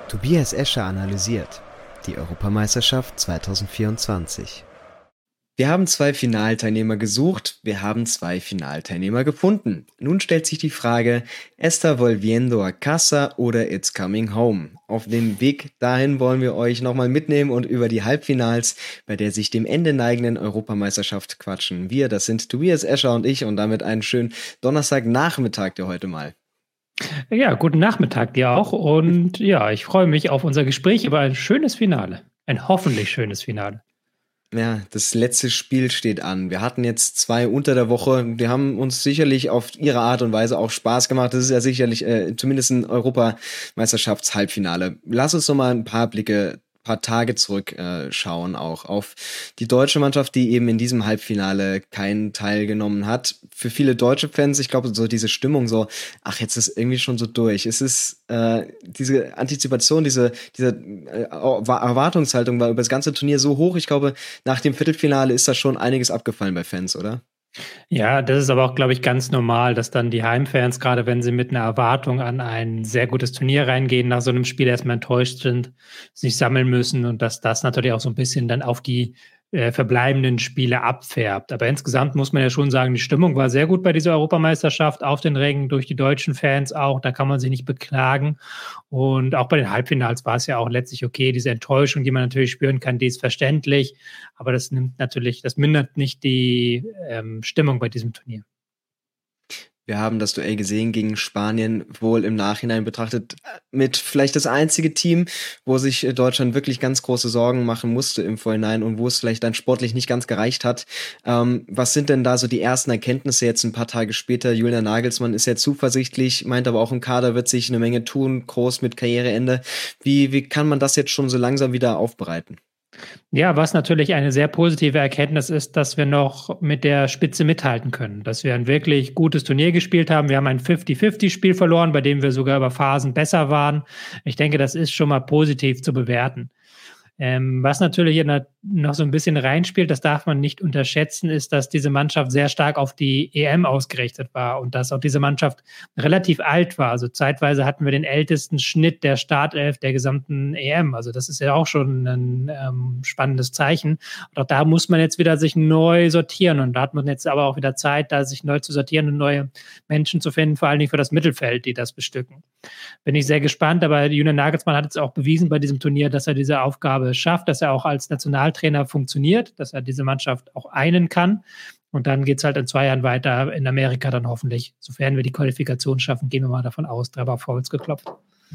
Tobias Escher analysiert die Europameisterschaft 2024. Wir haben 2 Finalteilnehmer gesucht, wir haben 2 Finalteilnehmer gefunden. Nun stellt sich die Frage, Está volviendo a casa oder It's coming home? Auf dem Weg dahin wollen wir euch nochmal mitnehmen und über die Halbfinals, bei der sich dem Ende neigenden Europameisterschaft quatschen. Wir, das sind Tobias Escher und ich, und damit einen schönen Donnerstagnachmittag dir heute mal. Ja, guten Nachmittag dir auch und ja, ich freue mich auf unser Gespräch über ein schönes Finale. Ein hoffentlich schönes Finale. Ja, das letzte Spiel steht an. Wir hatten jetzt 2 unter der Woche. Die haben uns sicherlich auf ihre Art und Weise auch Spaß gemacht. Das ist ja sicherlich zumindest ein Europameisterschafts-Halbfinale. Lass uns noch mal ein paar Tage zurück schauen, auch auf die deutsche Mannschaft, die eben in diesem Halbfinale keinen teilgenommen hat. Für viele deutsche Fans, ich glaube, so diese Stimmung so, ach, jetzt ist irgendwie schon so durch. Es ist diese Antizipation, diese Erwartungshaltung war über das ganze Turnier so hoch. Ich glaube, nach dem Viertelfinale ist da schon einiges abgefallen bei Fans, oder? Ja, das ist aber auch, glaube ich, ganz normal, dass dann die Heimfans, gerade wenn sie mit einer Erwartung an ein sehr gutes Turnier reingehen, nach so einem Spiel erstmal enttäuscht sind, sich sammeln müssen und dass das natürlich auch so ein bisschen dann auf die verbleibenden Spiele abfärbt. Aber insgesamt muss man ja schon sagen, die Stimmung war sehr gut bei dieser Europameisterschaft auf den Rängen, durch die deutschen Fans auch, da kann man sich nicht beklagen. Und auch bei den Halbfinals war es ja auch letztlich okay. Diese Enttäuschung, die man natürlich spüren kann, die ist verständlich, aber das mindert nicht die Stimmung bei diesem Turnier. Wir haben das Duell gesehen gegen Spanien, wohl im Nachhinein betrachtet, mit vielleicht das einzige Team, wo sich Deutschland wirklich ganz große Sorgen machen musste im Vorhinein und wo es vielleicht dann sportlich nicht ganz gereicht hat. Was sind denn da so die ersten Erkenntnisse jetzt ein paar Tage später? Julian Nagelsmann ist sehr zuversichtlich, meint aber auch im Kader wird sich eine Menge tun, groß mit Karriereende. Wie kann man das jetzt schon so langsam wieder aufbereiten? Ja, was natürlich eine sehr positive Erkenntnis ist, dass wir noch mit der Spitze mithalten können, dass wir ein wirklich gutes Turnier gespielt haben. Wir haben ein 50-50-Spiel verloren, bei dem wir sogar über Phasen besser waren. Ich denke, das ist schon mal positiv zu bewerten. Was natürlich noch so ein bisschen reinspielt, das darf man nicht unterschätzen, ist, dass diese Mannschaft sehr stark auf die EM ausgerichtet war und dass auch diese Mannschaft relativ alt war. Also zeitweise hatten wir den ältesten Schnitt der Startelf der gesamten EM. Also das ist ja auch schon ein spannendes Zeichen. Und auch da muss man jetzt wieder sich neu sortieren und da hat man jetzt aber auch wieder Zeit, da sich neu zu sortieren und neue Menschen zu finden, vor allen Dingen für das Mittelfeld, die das bestücken. Bin ich sehr gespannt, aber Julian Nagelsmann hat jetzt auch bewiesen bei diesem Turnier, dass er diese Aufgabe schafft, dass er auch als Nationaltrainer funktioniert, dass er diese Mannschaft auch einen kann. Und dann geht es halt in 2 Jahren weiter in Amerika dann hoffentlich. Sofern wir die Qualifikation schaffen, gehen wir mal davon aus, dreimal auf Holz geklopft.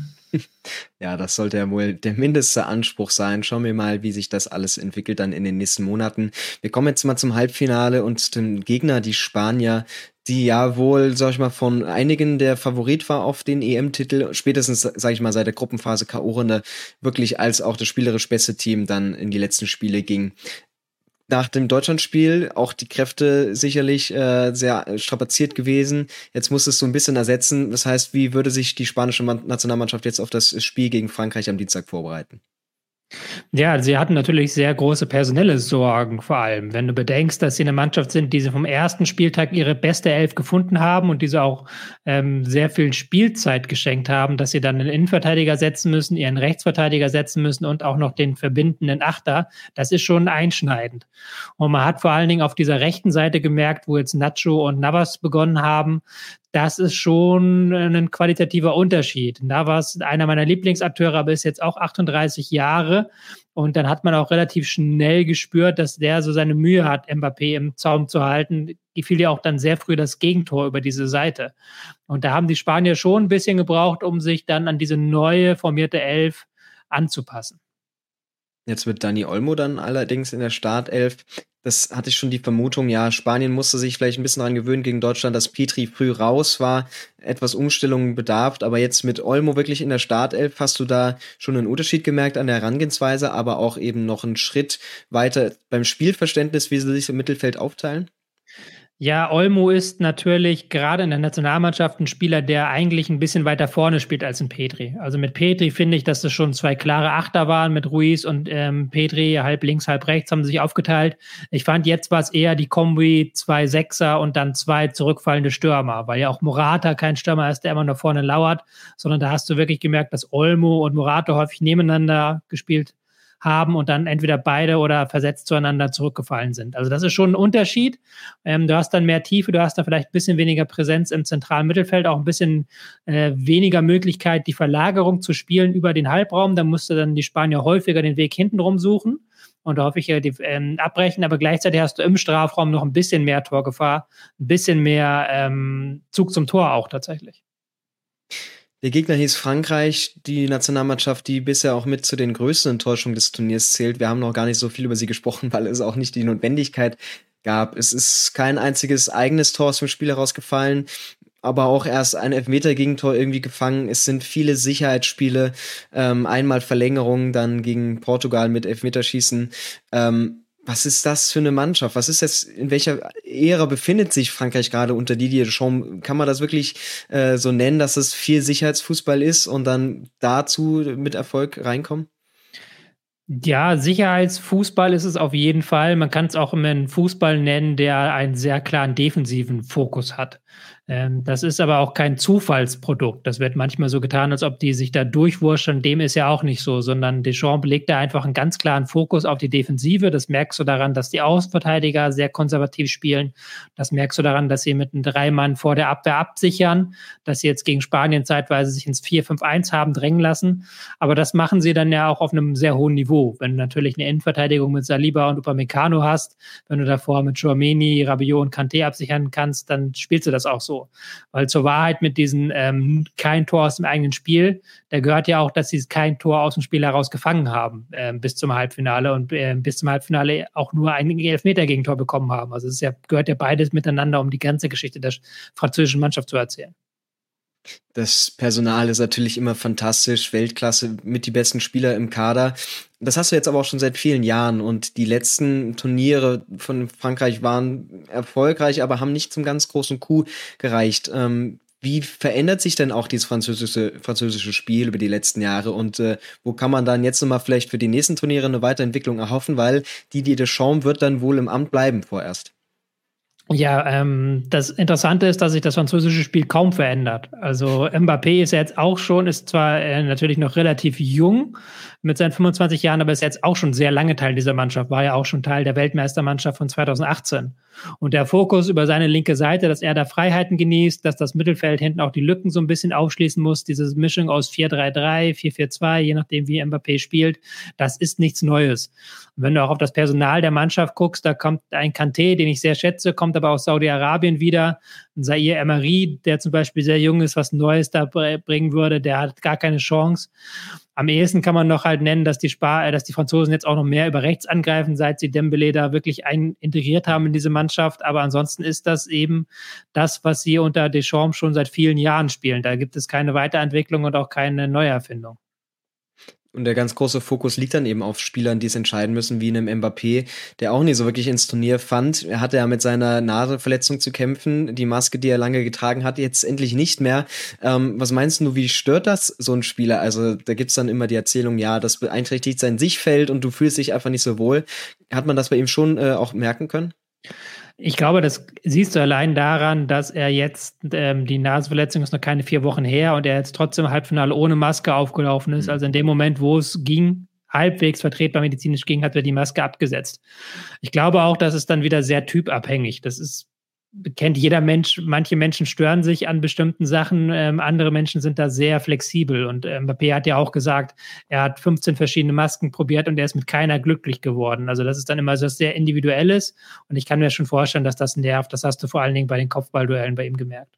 Ja, das sollte ja wohl der mindeste Anspruch sein. Schauen wir mal, wie sich das alles entwickelt dann in den nächsten Monaten. Wir kommen jetzt mal zum Halbfinale und dem Gegner, die Spanier, die ja wohl, sag ich mal, von einigen der Favorit war auf den EM-Titel, spätestens, sag ich mal, seit der Gruppenphase K.O.-Runde, wirklich als auch das spielerisch beste Team dann in die letzten Spiele ging. Nach dem Deutschlandspiel auch die Kräfte sicherlich sehr strapaziert gewesen. Jetzt muss es so ein bisschen ersetzen. Das heißt, wie würde sich die spanische Nationalmannschaft jetzt auf das Spiel gegen Frankreich am Dienstag vorbereiten? Ja, sie hatten natürlich sehr große personelle Sorgen, vor allem. Wenn du bedenkst, dass sie eine Mannschaft sind, die sie vom ersten Spieltag ihre beste Elf gefunden haben und diese auch sehr viel Spielzeit geschenkt haben, dass sie dann einen Innenverteidiger setzen müssen, ihren Rechtsverteidiger setzen müssen und auch noch den verbindenden Achter, das ist schon einschneidend. Und man hat vor allen Dingen auf dieser rechten Seite gemerkt, wo jetzt Nacho und Navas begonnen haben, das ist schon ein qualitativer Unterschied. Navas, einer meiner Lieblingsakteure, aber ist jetzt auch 38 Jahre. Und dann hat man auch relativ schnell gespürt, dass der so seine Mühe hat, Mbappé im Zaum zu halten. Die fiel ja auch dann sehr früh das Gegentor über diese Seite. Und da haben die Spanier schon ein bisschen gebraucht, um sich dann an diese neue formierte Elf anzupassen. Jetzt wird Dani Olmo dann allerdings in der Startelf. Das hatte ich schon die Vermutung, ja, Spanien musste sich vielleicht ein bisschen daran gewöhnen gegen Deutschland, dass Petri früh raus war, etwas Umstellungen bedarf, aber jetzt mit Olmo wirklich in der Startelf, hast du da schon einen Unterschied gemerkt an der Herangehensweise, aber auch eben noch einen Schritt weiter beim Spielverständnis, wie sie sich im Mittelfeld aufteilen? Ja, Olmo ist natürlich gerade in der Nationalmannschaft ein Spieler, der eigentlich ein bisschen weiter vorne spielt als ein Petri. Also mit Petri finde ich, dass das schon zwei klare Achter waren mit Ruiz und Petri halb links, halb rechts haben sie sich aufgeteilt. Ich fand, jetzt war es eher die Kombi, zwei Sechser und dann zwei zurückfallende Stürmer, weil ja auch Morata kein Stürmer ist, der immer nur vorne lauert, sondern da hast du wirklich gemerkt, dass Olmo und Morata häufig nebeneinander gespielt haben und dann entweder beide oder versetzt zueinander zurückgefallen sind. Also das ist schon ein Unterschied. Du hast dann mehr Tiefe, du hast da vielleicht ein bisschen weniger Präsenz im zentralen Mittelfeld, auch ein bisschen weniger Möglichkeit, die Verlagerung zu spielen über den Halbraum. Da musste dann die Spanier häufiger den Weg hintenrum suchen und häufiger abbrechen, aber gleichzeitig hast du im Strafraum noch ein bisschen mehr Torgefahr, ein bisschen mehr Zug zum Tor auch tatsächlich. Der Gegner hieß Frankreich, die Nationalmannschaft, die bisher auch mit zu den größten Enttäuschungen des Turniers zählt. Wir haben noch gar nicht so viel über sie gesprochen, weil es auch nicht die Notwendigkeit gab. Es ist kein einziges eigenes Tor aus dem Spiel herausgefallen, aber auch erst ein Elfmeter-Gegentor irgendwie gefangen. Es sind viele Sicherheitsspiele, einmal Verlängerung, dann gegen Portugal mit Elfmeterschießen. Was ist das für eine Mannschaft? Was ist jetzt, in welcher Ära befindet sich Frankreich gerade unter Didier Deschamps? Kann man das wirklich so nennen, dass es viel Sicherheitsfußball ist und dann dazu mit Erfolg reinkommen? Ja, Sicherheitsfußball ist es auf jeden Fall. Man kann es auch immer einen Fußball nennen, der einen sehr klaren defensiven Fokus hat. Das ist aber auch kein Zufallsprodukt. Das wird manchmal so getan, als ob die sich da durchwurschteln. Dem ist ja auch nicht so, sondern Deschamps legt da einfach einen ganz klaren Fokus auf die Defensive. Das merkst du daran, dass die Außenverteidiger sehr konservativ spielen. Das merkst du daran, dass sie mit einem 3-Mann vor der Abwehr absichern, dass sie jetzt gegen Spanien zeitweise sich ins 4-5-1 haben drängen lassen. Aber das machen sie dann ja auch auf einem sehr hohen Niveau. Wenn du natürlich eine Innenverteidigung mit Saliba und Upamecano hast, wenn du davor mit Tchouaméni, Rabiot und Kanté absichern kannst, dann spielst du das auch so. Weil zur Wahrheit mit diesem kein Tor aus dem eigenen Spiel, da gehört ja auch, dass sie kein Tor aus dem Spiel heraus gefangen haben bis zum Halbfinale und bis zum Halbfinale auch nur ein Elfmeter-Gegentor bekommen haben. Also es gehört ja beides miteinander, um die ganze Geschichte der französischen Mannschaft zu erzählen. Das Personal ist natürlich immer fantastisch, Weltklasse, mit die besten Spieler im Kader. Das hast du jetzt aber auch schon seit vielen Jahren und die letzten Turniere von Frankreich waren erfolgreich, aber haben nicht zum ganz großen Coup gereicht. Wie verändert sich denn auch dieses französische Spiel über die letzten Jahre und wo kann man dann jetzt nochmal vielleicht für die nächsten Turniere eine Weiterentwicklung erhoffen, weil Didier Deschamps wird dann wohl im Amt bleiben vorerst. Ja, das Interessante ist, dass sich das französische Spiel kaum verändert. Also Mbappé ist ja jetzt auch schon, ist zwar natürlich noch relativ jung mit seinen 25 Jahren, aber ist jetzt auch schon sehr lange Teil dieser Mannschaft, war ja auch schon Teil der Weltmeistermannschaft von 2018. Und der Fokus über seine linke Seite, dass er da Freiheiten genießt, dass das Mittelfeld hinten auch die Lücken so ein bisschen aufschließen muss, diese Mischung aus 4-3-3, 4-4-2, je nachdem wie Mbappé spielt, das ist nichts Neues. Und wenn du auch auf das Personal der Mannschaft guckst, da kommt ein Kanté, den ich sehr schätze, kommt aber aus Saudi-Arabien wieder, ein Zaire Emery, der zum Beispiel sehr jung ist, was Neues da bringen würde, der hat gar keine Chance. Am ehesten kann man noch halt nennen, dass die Franzosen jetzt auch noch mehr über rechts angreifen, seit sie Dembélé da wirklich integriert haben in diese Mannschaft. Aber ansonsten ist das eben das, was sie unter Deschamps schon seit vielen Jahren spielen. Da gibt es keine Weiterentwicklung und auch keine Neuerfindung. Und der ganz große Fokus liegt dann eben auf Spielern, die es entscheiden müssen, wie einem Mbappé, der auch nie so wirklich ins Turnier fand. Er hatte ja mit seiner Nasenverletzung zu kämpfen, die Maske, die er lange getragen hat, jetzt endlich nicht mehr. Was meinst du, wie stört das so ein Spieler? Also da gibt's dann immer die Erzählung, ja, das beeinträchtigt sein Sichtfeld und du fühlst dich einfach nicht so wohl. Hat man das bei ihm schon auch merken können? Ich glaube, das siehst du allein daran, dass er jetzt, die Nasenverletzung ist noch keine 4 Wochen her und er jetzt trotzdem im Halbfinale ohne Maske aufgelaufen ist. Also in dem Moment, wo es ging, halbwegs vertretbar medizinisch ging, hat er die Maske abgesetzt. Ich glaube auch, dass es dann wieder sehr typabhängig. Das ist, kennt jeder Mensch, manche Menschen stören sich an bestimmten Sachen, andere Menschen sind da sehr flexibel und Mbappé hat ja auch gesagt, er hat 15 verschiedene Masken probiert und er ist mit keiner glücklich geworden. Also das ist dann immer so was sehr Individuelles und ich kann mir schon vorstellen, dass das nervt. Das hast du vor allen Dingen bei den Kopfballduellen bei ihm gemerkt.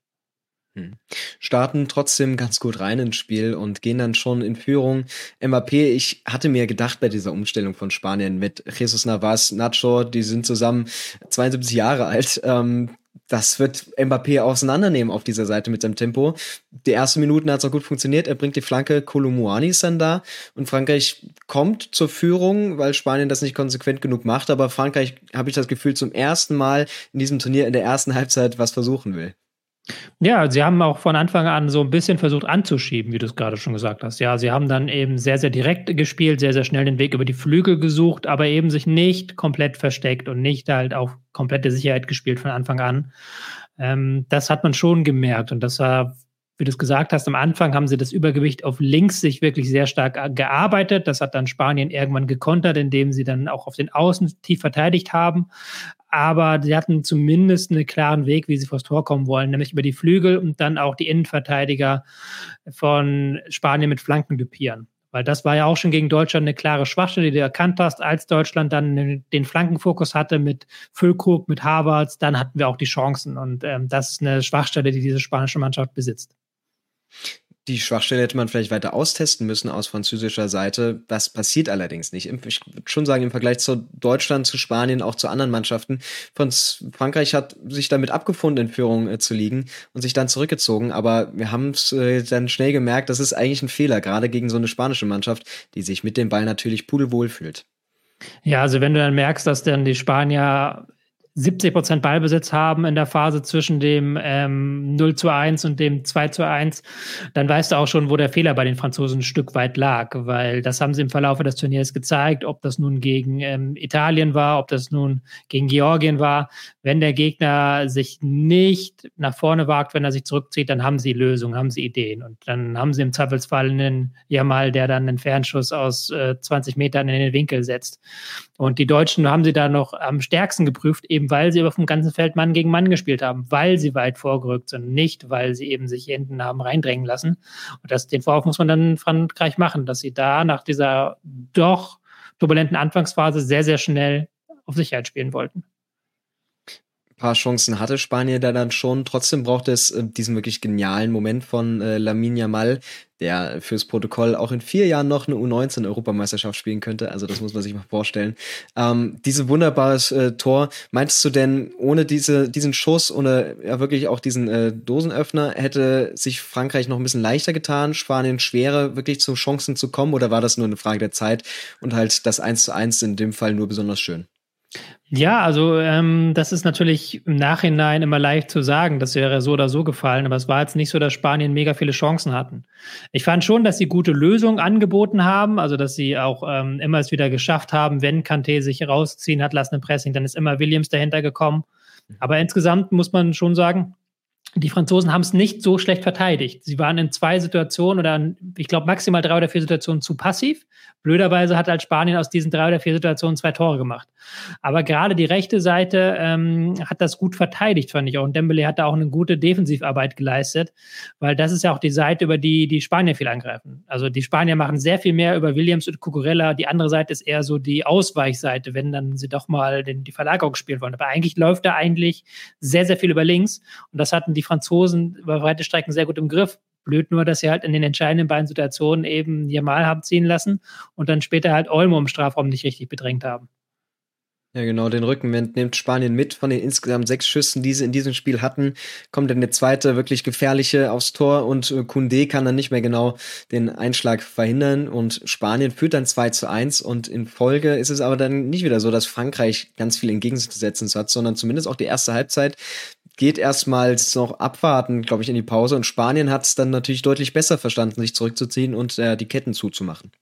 Starten trotzdem ganz gut rein ins Spiel und gehen dann schon in Führung. Mbappé, ich hatte mir gedacht bei dieser Umstellung von Spanien mit Jesus Navas, Nacho, die sind zusammen 72 Jahre alt. das wird Mbappé auseinandernehmen auf dieser Seite mit seinem Tempo. Die ersten Minuten hat es auch gut funktioniert. Er bringt die Flanke, Kolo Muani ist dann da und Frankreich kommt zur Führung, weil Spanien das nicht konsequent genug macht. Aber Frankreich, habe ich das Gefühl, zum ersten Mal in diesem Turnier in der ersten Halbzeit was versuchen will. Ja, sie haben auch von Anfang an so ein bisschen versucht anzuschieben, wie du es gerade schon gesagt hast. Ja, sie haben dann eben sehr, sehr direkt gespielt, sehr, sehr schnell den Weg über die Flügel gesucht, aber eben sich nicht komplett versteckt und nicht halt auf komplette Sicherheit gespielt von Anfang an. Das hat man schon gemerkt und das war, wie du es gesagt hast, am Anfang haben sie das Übergewicht auf links sich wirklich sehr stark gearbeitet. Das hat dann Spanien irgendwann gekontert, indem sie dann auch auf den Außen tief verteidigt haben. Aber sie hatten zumindest einen klaren Weg, wie sie vors Tor kommen wollen, nämlich über die Flügel und dann auch die Innenverteidiger von Spanien mit Flanken dupieren. Weil das war ja auch schon gegen Deutschland eine klare Schwachstelle, die du erkannt hast, als Deutschland dann den Flankenfokus hatte mit Füllkrug, mit Havertz, dann hatten wir auch die Chancen. Und das ist eine Schwachstelle, die diese spanische Mannschaft besitzt. Die Schwachstelle hätte man vielleicht weiter austesten müssen aus französischer Seite. Das passiert allerdings nicht. Ich würde schon sagen, im Vergleich zu Deutschland, zu Spanien, auch zu anderen Mannschaften. Frankreich hat sich damit abgefunden, in Führung zu liegen und sich dann zurückgezogen. Aber wir haben es dann schnell gemerkt, das ist eigentlich ein Fehler, gerade gegen so eine spanische Mannschaft, die sich mit dem Ball natürlich pudelwohl fühlt. Ja, also wenn du dann merkst, dass dann die Spanier 70% Ballbesitz haben in der Phase zwischen dem 0:1 und dem 2:1, dann weißt du auch schon, wo der Fehler bei den Franzosen ein Stück weit lag, weil das haben sie im Verlauf des Turniers gezeigt, ob das nun gegen Italien war, ob das nun gegen Georgien war. Wenn der Gegner sich nicht nach vorne wagt, wenn er sich zurückzieht, dann haben sie Lösungen, haben sie Ideen und dann haben sie im Zweifelsfall einen Jamal, der dann einen Fernschuss aus 20 Metern in den Winkel setzt. Und die Deutschen haben sie da noch am stärksten geprüft, eben weil sie über vom ganzen Feld Mann gegen Mann gespielt haben, weil sie weit vorgerückt sind, nicht weil sie eben sich hinten haben reindrängen lassen. Und den Vorwurf muss man dann Frankreich machen, dass sie da nach dieser doch turbulenten Anfangsphase sehr, sehr schnell auf Sicherheit spielen wollten. Ein paar Chancen hatte Spanien da dann schon. Trotzdem braucht es diesen wirklich genialen Moment von Lamine Yamal, der fürs Protokoll auch in 4 Jahren noch eine U19-Europameisterschaft spielen könnte. Also das muss man sich mal vorstellen. Diese wunderbares Tor, meinst du denn, ohne diesen Schuss, ohne ja wirklich auch diesen Dosenöffner, hätte sich Frankreich noch ein bisschen leichter getan, Spanien schwerer wirklich zu Chancen zu kommen? Oder war das nur eine Frage der Zeit und halt das 1:1 in dem Fall nur besonders schön? Ja, also das ist natürlich im Nachhinein immer leicht zu sagen, das wäre so oder so gefallen, aber es war jetzt nicht so, dass Spanien mega viele Chancen hatten. Ich fand schon, dass sie gute Lösungen angeboten haben, also dass sie auch immer es wieder geschafft haben, wenn Kanté sich rausziehen hat lassen im Pressing, dann ist immer Williams dahinter gekommen. Aber insgesamt muss man schon sagen, die Franzosen haben es nicht so schlecht verteidigt. Sie waren in 2 Situationen oder ich glaube maximal 3 oder 4 Situationen zu passiv. Blöderweise hat halt Spanien aus diesen 3 oder 4 Situationen 2 Tore gemacht. Aber gerade die rechte Seite hat das gut verteidigt, fand ich auch. Und Dembélé hat da auch eine gute Defensivarbeit geleistet, weil das ist ja auch die Seite, über die Spanier viel angreifen. Also die Spanier machen sehr viel mehr über Williams und Cucurella. Die andere Seite ist eher so die Ausweichseite, wenn dann sie doch mal die Verlagerung spielen wollen. Aber eigentlich läuft da sehr, sehr viel über links. Und das hatten die Franzosen über weite Strecken sehr gut im Griff. Blöd nur, dass sie halt in den entscheidenden beiden Situationen eben Yamal haben ziehen lassen und dann später halt Olmo im Strafraum nicht richtig bedrängt haben. Ja, genau, den Rückenwind nimmt Spanien mit. Von den insgesamt 6 Schüssen, die sie in diesem Spiel hatten, kommt dann der zweite wirklich gefährliche aufs Tor und Koundé kann dann nicht mehr genau den Einschlag verhindern und Spanien führt dann 2:1 und in Folge ist es aber dann nicht wieder so, dass Frankreich ganz viel entgegenzusetzen hat, sondern zumindest auch die erste Halbzeit geht erstmals noch abwarten, glaube ich, in die Pause und Spanien hat es dann natürlich deutlich besser verstanden, sich zurückzuziehen und die Ketten zuzumachen.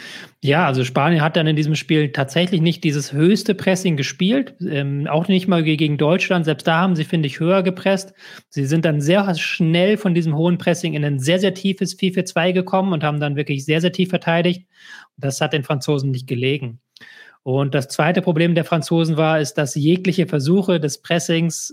Ja, also Spanien hat dann in diesem Spiel tatsächlich nicht dieses höchste Pressing gespielt, auch nicht mal gegen Deutschland. Selbst da haben sie, finde ich, höher gepresst. Sie sind dann sehr schnell von diesem hohen Pressing in ein sehr, sehr tiefes 4-4-2 gekommen und haben dann wirklich sehr, sehr tief verteidigt. Das hat den Franzosen nicht gelegen. Und das zweite Problem der Franzosen ist, dass jegliche Versuche des Pressings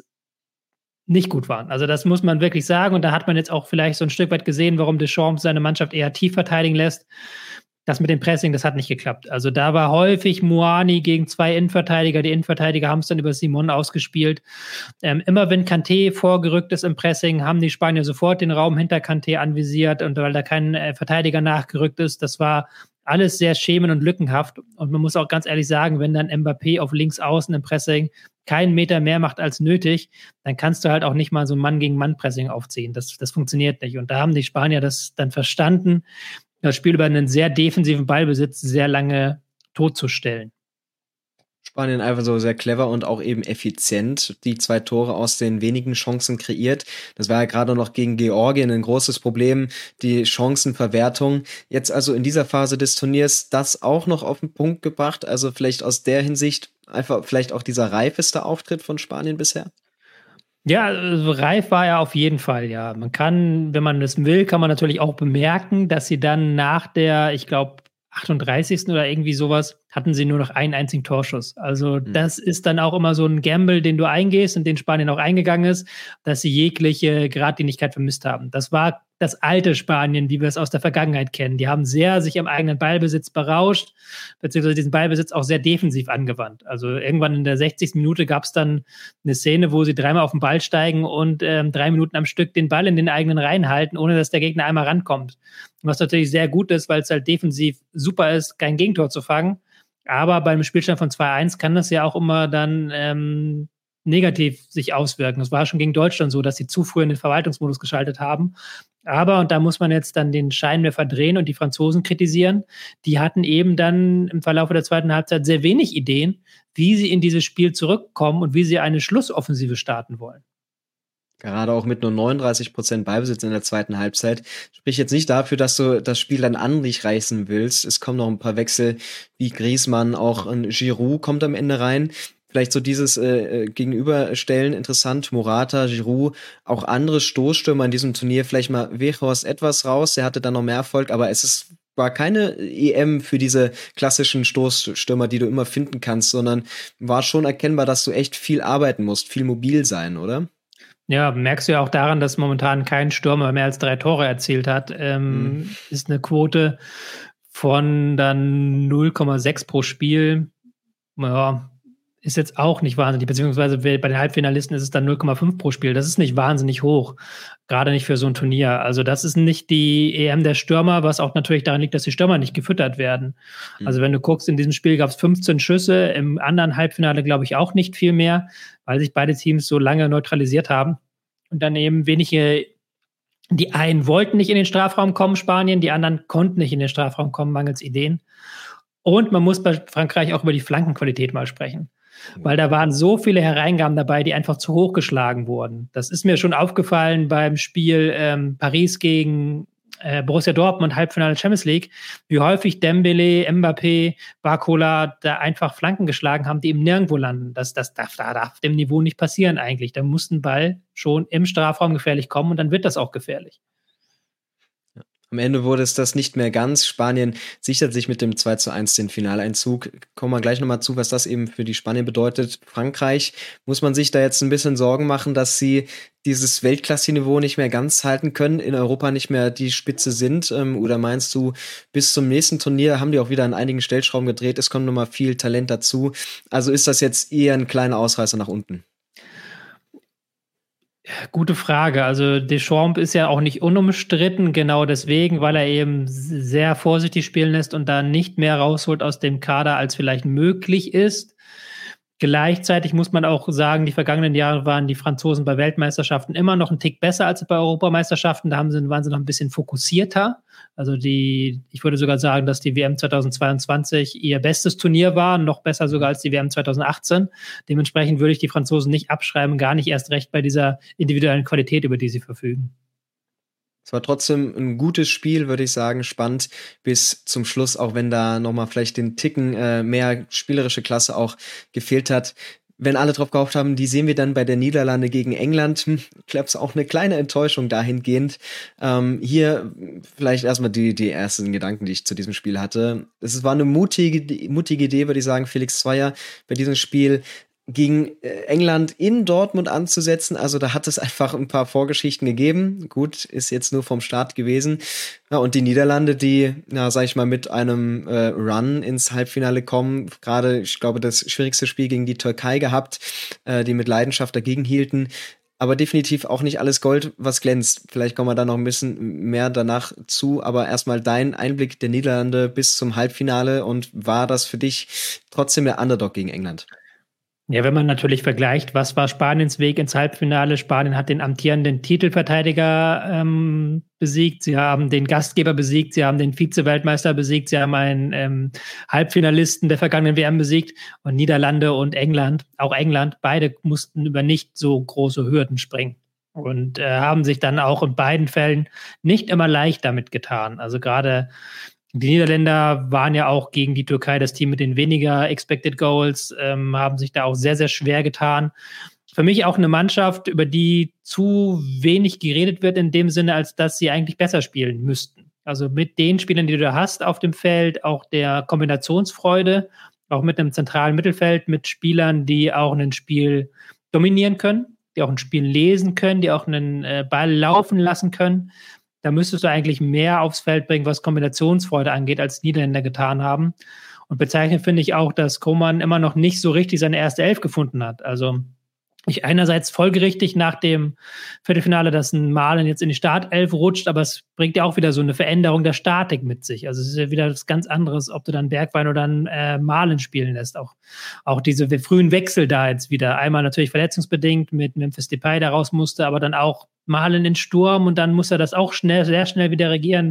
nicht gut waren. Also das muss man wirklich sagen. Und da hat man jetzt auch vielleicht so ein Stück weit gesehen, warum Deschamps seine Mannschaft eher tief verteidigen lässt. Das mit dem Pressing, das hat nicht geklappt. Also da war häufig Muani gegen 2 Innenverteidiger. Die Innenverteidiger haben es dann über Simon ausgespielt. Immer wenn Kanté vorgerückt ist im Pressing, haben die Spanier sofort den Raum hinter Kanté anvisiert. Und weil da kein Verteidiger nachgerückt ist, das war alles sehr schemen- und lückenhaft. Und man muss auch ganz ehrlich sagen, wenn dann Mbappé auf links außen im Pressing keinen Meter mehr macht als nötig, dann kannst du halt auch nicht mal so ein Mann-gegen-Mann-Pressing aufziehen. Das funktioniert nicht. Und da haben die Spanier das dann verstanden, das Spiel über einen sehr defensiven Ballbesitz sehr lange totzustellen. Spanien einfach so sehr clever und auch eben effizient die 2 Tore aus den wenigen Chancen kreiert. Das war ja gerade noch gegen Georgien ein großes Problem, die Chancenverwertung. Jetzt also in dieser Phase des Turniers das auch noch auf den Punkt gebracht. Also vielleicht aus der Hinsicht einfach vielleicht auch dieser reifeste Auftritt von Spanien bisher? Ja, also reif war er auf jeden Fall, ja. Man kann, wenn man es will, kann man natürlich auch bemerken, dass sie dann nach der, ich glaube, 38. oder irgendwie sowas, hatten sie nur noch einen einzigen Torschuss. Also das ist dann auch immer so ein Gamble, den du eingehst und den Spanien auch eingegangen ist, dass sie jegliche Geradlinigkeit vermisst haben. Das war das alte Spanien, wie wir es aus der Vergangenheit kennen. Die haben sehr sich am eigenen Ballbesitz berauscht, beziehungsweise diesen Ballbesitz auch sehr defensiv angewandt. Also irgendwann in der 60. Minute gab es dann eine Szene, wo sie 3-mal auf den Ball steigen und 3 Minuten am Stück den Ball in den eigenen Reihen halten, ohne dass der Gegner einmal rankommt. Was natürlich sehr gut ist, weil es halt defensiv super ist, kein Gegentor zu fangen. Aber beim Spielstand von 2-1 kann das ja auch immer dann negativ sich auswirken. Das war schon gegen Deutschland so, dass sie zu früh in den Verwaltungsmodus geschaltet haben. Aber, und da muss man jetzt dann den Scheinwerfer drehen und die Franzosen kritisieren, die hatten eben dann im Verlauf der zweiten Halbzeit sehr wenig Ideen, wie sie in dieses Spiel zurückkommen und wie sie eine Schlussoffensive starten wollen. Gerade auch mit nur 39% Ballbesitz in der zweiten Halbzeit. Spricht jetzt nicht dafür, dass du das Spiel dann an dich reißen willst. Es kommen noch ein paar Wechsel wie Griezmann, auch ein Giroud kommt am Ende rein. Vielleicht so dieses Gegenüberstellen interessant. Morata, Giroud, auch andere Stoßstürmer in diesem Turnier. Vielleicht mal Weghorst etwas raus. Der hatte dann noch mehr Erfolg, aber war keine EM für diese klassischen Stoßstürmer, die du immer finden kannst, sondern war schon erkennbar, dass du echt viel arbeiten musst, viel mobil sein, oder? Ja, merkst du ja auch daran, dass momentan kein Stürmer mehr als 3 Tore erzielt hat. Ist eine Quote von dann 0,6 pro Spiel. Ja, ist jetzt auch nicht wahnsinnig, beziehungsweise bei den Halbfinalisten ist es dann 0,5 pro Spiel. Das ist nicht wahnsinnig hoch, gerade nicht für so ein Turnier. Also das ist nicht die EM der Stürmer, was auch natürlich daran liegt, dass die Stürmer nicht gefüttert werden. Also wenn du guckst, in diesem Spiel gab es 15 Schüsse, im anderen Halbfinale glaube ich auch nicht viel mehr, weil sich beide Teams so lange neutralisiert haben. Und dann eben wenige, die einen wollten nicht in den Strafraum kommen, Spanien, die anderen konnten nicht in den Strafraum kommen, mangels Ideen. Und man muss bei Frankreich auch über die Flankenqualität mal sprechen. Weil da waren so viele Hereingaben dabei, die einfach zu hoch geschlagen wurden. Das ist mir schon aufgefallen beim Spiel Paris gegen Borussia Dortmund, Halbfinale Champions League, wie häufig Dembele, Mbappé, Barcola da einfach Flanken geschlagen haben, die eben nirgendwo landen. Das darf dem Niveau nicht passieren eigentlich. Da muss ein Ball schon im Strafraum gefährlich kommen und dann wird das auch gefährlich. Am Ende wurde es das nicht mehr ganz. Spanien sichert sich mit dem 2:1 den Finaleinzug. Kommen wir gleich nochmal zu, was das eben für die Spanier bedeutet. Frankreich, muss man sich da jetzt ein bisschen Sorgen machen, dass sie dieses Weltklasse-Niveau nicht mehr ganz halten können, in Europa nicht mehr die Spitze sind? Oder meinst du, bis zum nächsten Turnier haben die auch wieder an einigen Stellschrauben gedreht, es kommt nochmal viel Talent dazu? Also ist das jetzt eher ein kleiner Ausreißer nach unten? Gute Frage. Also Deschamps ist ja auch nicht unumstritten, genau deswegen, weil er eben sehr vorsichtig spielen lässt und da nicht mehr rausholt aus dem Kader, als vielleicht möglich ist. Gleichzeitig muss man auch sagen, die vergangenen Jahre waren die Franzosen bei Weltmeisterschaften immer noch einen Tick besser als bei Europameisterschaften. Da waren sie noch ein bisschen fokussierter. Also ich würde sogar sagen, dass die WM 2022 ihr bestes Turnier war, noch besser sogar als die WM 2018. Dementsprechend würde ich die Franzosen nicht abschreiben, gar nicht erst recht bei dieser individuellen Qualität, über die sie verfügen. Es war trotzdem ein gutes Spiel, würde ich sagen, spannend bis zum Schluss, auch wenn da nochmal vielleicht den Ticken mehr spielerische Klasse auch gefehlt hat. Wenn alle drauf gehofft haben, die sehen wir dann bei der Niederlande gegen England. Ich glaube, es ist auch eine kleine Enttäuschung dahingehend. Hier vielleicht erstmal die ersten Gedanken, die ich zu diesem Spiel hatte. Es war eine mutige Idee, würde ich sagen, Felix Zweier bei diesem Spiel gegen England in Dortmund anzusetzen. Also da hat es einfach ein paar Vorgeschichten gegeben. Gut, ist jetzt nur vom Start gewesen. Ja, und die Niederlande, die, sag ich mal, mit einem Run ins Halbfinale kommen, gerade, ich glaube, das schwierigste Spiel gegen die Türkei gehabt, die mit Leidenschaft dagegen hielten. Aber definitiv auch nicht alles Gold, was glänzt. Vielleicht kommen wir da noch ein bisschen mehr danach zu. Aber erstmal dein Einblick der Niederlande bis zum Halbfinale. Und war das für dich trotzdem der Underdog gegen England? Ja, wenn man natürlich vergleicht, was war Spaniens Weg ins Halbfinale? Spanien hat den amtierenden Titelverteidiger besiegt, sie haben den Gastgeber besiegt, sie haben den Vize-Weltmeister besiegt, sie haben einen Halbfinalisten der vergangenen WM besiegt und Niederlande und England, auch England, beide mussten über nicht so große Hürden springen und haben sich dann auch in beiden Fällen nicht immer leicht damit getan. Also gerade die Niederländer waren ja auch gegen die Türkei das Team mit den weniger Expected Goals, haben sich da auch sehr, sehr schwer getan. Für mich auch eine Mannschaft, über die zu wenig geredet wird in dem Sinne, als dass sie eigentlich besser spielen müssten. Also mit den Spielern, die du da hast auf dem Feld, auch der Kombinationsfreude, auch mit einem zentralen Mittelfeld, mit Spielern, die auch ein Spiel dominieren können, die auch ein Spiel lesen können, die auch einen Ball laufen lassen können. Da müsstest du eigentlich mehr aufs Feld bringen, was Kombinationsfreude angeht, als die Niederländer getan haben. Und bezeichnend finde ich auch, dass Koeman immer noch nicht so richtig seine erste Elf gefunden hat. Also ich einerseits folgerichtig nach dem Viertelfinale, dass ein Malen jetzt in die Startelf rutscht, aber es bringt ja auch wieder so eine Veränderung der Statik mit sich. Also es ist ja wieder was ganz anderes, ob du dann Bergwijn oder dann Malen spielen lässt. Auch diese frühen Wechsel da jetzt wieder. Einmal natürlich verletzungsbedingt mit Memphis Depay, der raus musste, aber dann auch Malen in Sturm und dann muss er das auch sehr schnell wieder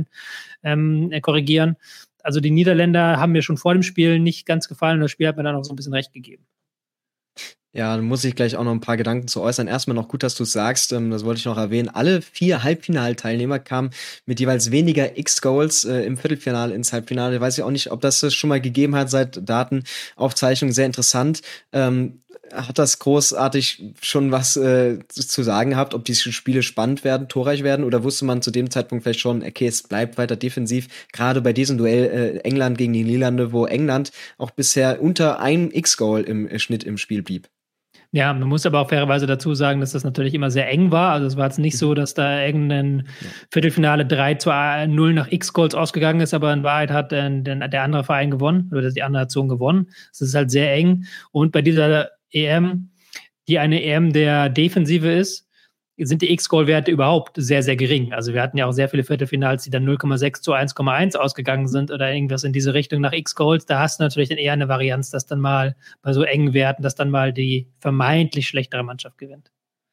korrigieren. Also die Niederländer haben mir schon vor dem Spiel nicht ganz gefallen und das Spiel hat mir dann auch so ein bisschen recht gegeben. Ja, da muss ich gleich auch noch ein paar Gedanken zu äußern. Erstmal noch gut, dass du es sagst, das wollte ich noch erwähnen. Alle 4 Halbfinalteilnehmer kamen mit jeweils weniger X-Goals im Viertelfinale ins Halbfinale. Weiß ich auch nicht, ob das schon mal gegeben hat seit Datenaufzeichnung. Sehr interessant. Hat das großartig schon was zu sagen gehabt, ob diese Spiele spannend werden, torreich werden, oder wusste man zu dem Zeitpunkt vielleicht schon, okay, es bleibt weiter defensiv, gerade bei diesem Duell England gegen die Niederlande, wo England auch bisher unter einem X-Goal im Schnitt im Spiel blieb? Ja, man muss aber auch fairerweise dazu sagen, dass das natürlich immer sehr eng war. Also es war jetzt nicht so, dass da irgendein Viertelfinale 3-0 nach X-Goals ausgegangen ist, aber in Wahrheit hat der andere Verein gewonnen oder die andere Nation gewonnen. Es ist halt sehr eng. Und bei dieser EM, die eine EM der Defensive ist, sind die X-Goal-Werte überhaupt sehr, sehr gering. Also wir hatten ja auch sehr viele Viertelfinals, die dann 0,6 zu 1,1 ausgegangen sind oder irgendwas in diese Richtung nach X-Goals. Da hast du natürlich dann eher eine Varianz, dass dann mal bei so engen Werten, dass dann mal die vermeintlich schlechtere Mannschaft gewinnt.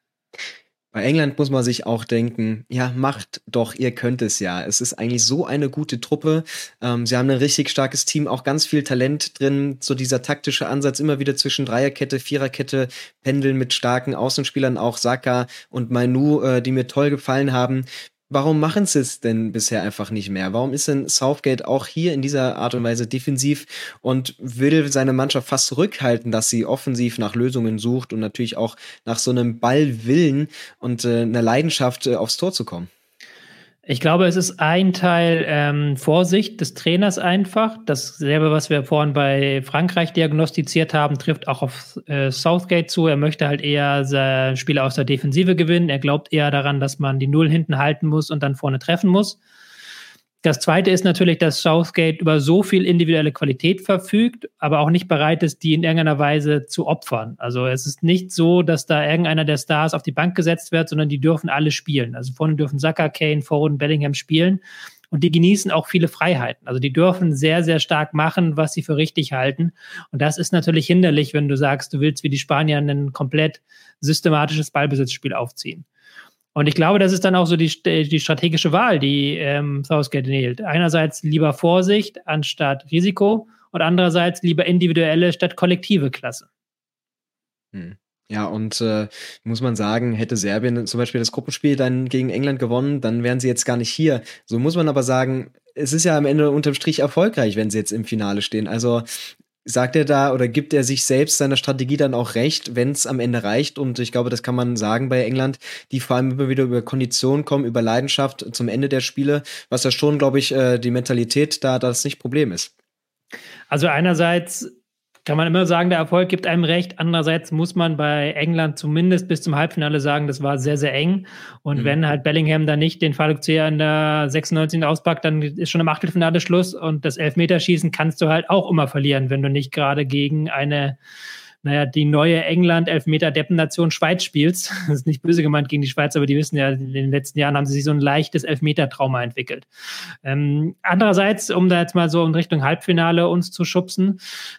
Bei England muss man sich auch denken, ja, macht doch, ihr könnt es ja. Es ist eigentlich so eine gute Truppe. Sie haben ein richtig starkes Team, auch ganz viel Talent drin. So dieser taktische Ansatz immer wieder zwischen Dreierkette, Viererkette, pendeln mit starken Außenspielern, auch Saka und Mainu, die mir toll gefallen haben. Warum machen sie es denn bisher einfach nicht mehr? Warum ist denn Southgate auch hier in dieser Art und Weise defensiv und will seine Mannschaft fast zurückhalten, dass sie offensiv nach Lösungen sucht und natürlich auch nach so einem Ballwillen und einer Leidenschaft aufs Tor zu kommen? Ich glaube, es ist ein Teil Vorsicht des Trainers einfach. Dasselbe, was wir vorhin bei Frankreich diagnostiziert haben, trifft auch auf Southgate zu. Er möchte halt eher Spiele aus der Defensive gewinnen. Er glaubt eher daran, dass man die Null hinten halten muss und dann vorne treffen muss. Das Zweite ist natürlich, dass Southgate über so viel individuelle Qualität verfügt, aber auch nicht bereit ist, die in irgendeiner Weise zu opfern. Also es ist nicht so, dass da irgendeiner der Stars auf die Bank gesetzt wird, sondern die dürfen alle spielen. Also vorne dürfen Saka, Kane, Foden, Bellingham spielen und die genießen auch viele Freiheiten. Also die dürfen sehr, sehr stark machen, was sie für richtig halten. Und das ist natürlich hinderlich, wenn du sagst, du willst wie die Spanier ein komplett systematisches Ballbesitzspiel aufziehen. Und ich glaube, das ist dann auch so die strategische Wahl, die Southgate wählt. Einerseits lieber Vorsicht anstatt Risiko und andererseits lieber individuelle statt kollektive Klasse. Ja, und muss man sagen, hätte Serbien zum Beispiel das Gruppenspiel dann gegen England gewonnen, dann wären sie jetzt gar nicht hier. So muss man aber sagen, es ist ja am Ende unterm Strich erfolgreich, wenn sie jetzt im Finale stehen. Also sagt er da oder gibt er sich selbst seiner Strategie dann auch recht, wenn es am Ende reicht? Und ich glaube, das kann man sagen bei England, die vor allem immer wieder über Kondition kommen, über Leidenschaft zum Ende der Spiele, was ja schon, glaube ich, die Mentalität da das nicht Problem ist. Also einerseits kann man immer sagen, der Erfolg gibt einem recht. Andererseits muss man bei England zumindest bis zum Halbfinale sagen, das war sehr, sehr eng. Und wenn halt Bellingham da nicht den Fallrückzieher in der 96. auspackt, dann ist schon im Achtelfinale Schluss. Und das Elfmeterschießen kannst du halt auch immer verlieren, wenn du nicht gerade gegen die neue England-Elfmeter-Deppennation Schweiz spielst. Das ist nicht böse gemeint gegen die Schweiz, aber die wissen ja, in den letzten Jahren haben sie sich so ein leichtes Elfmeter-Trauma entwickelt. Andererseits, um da jetzt mal so in Richtung Halbfinale uns zu schubsen,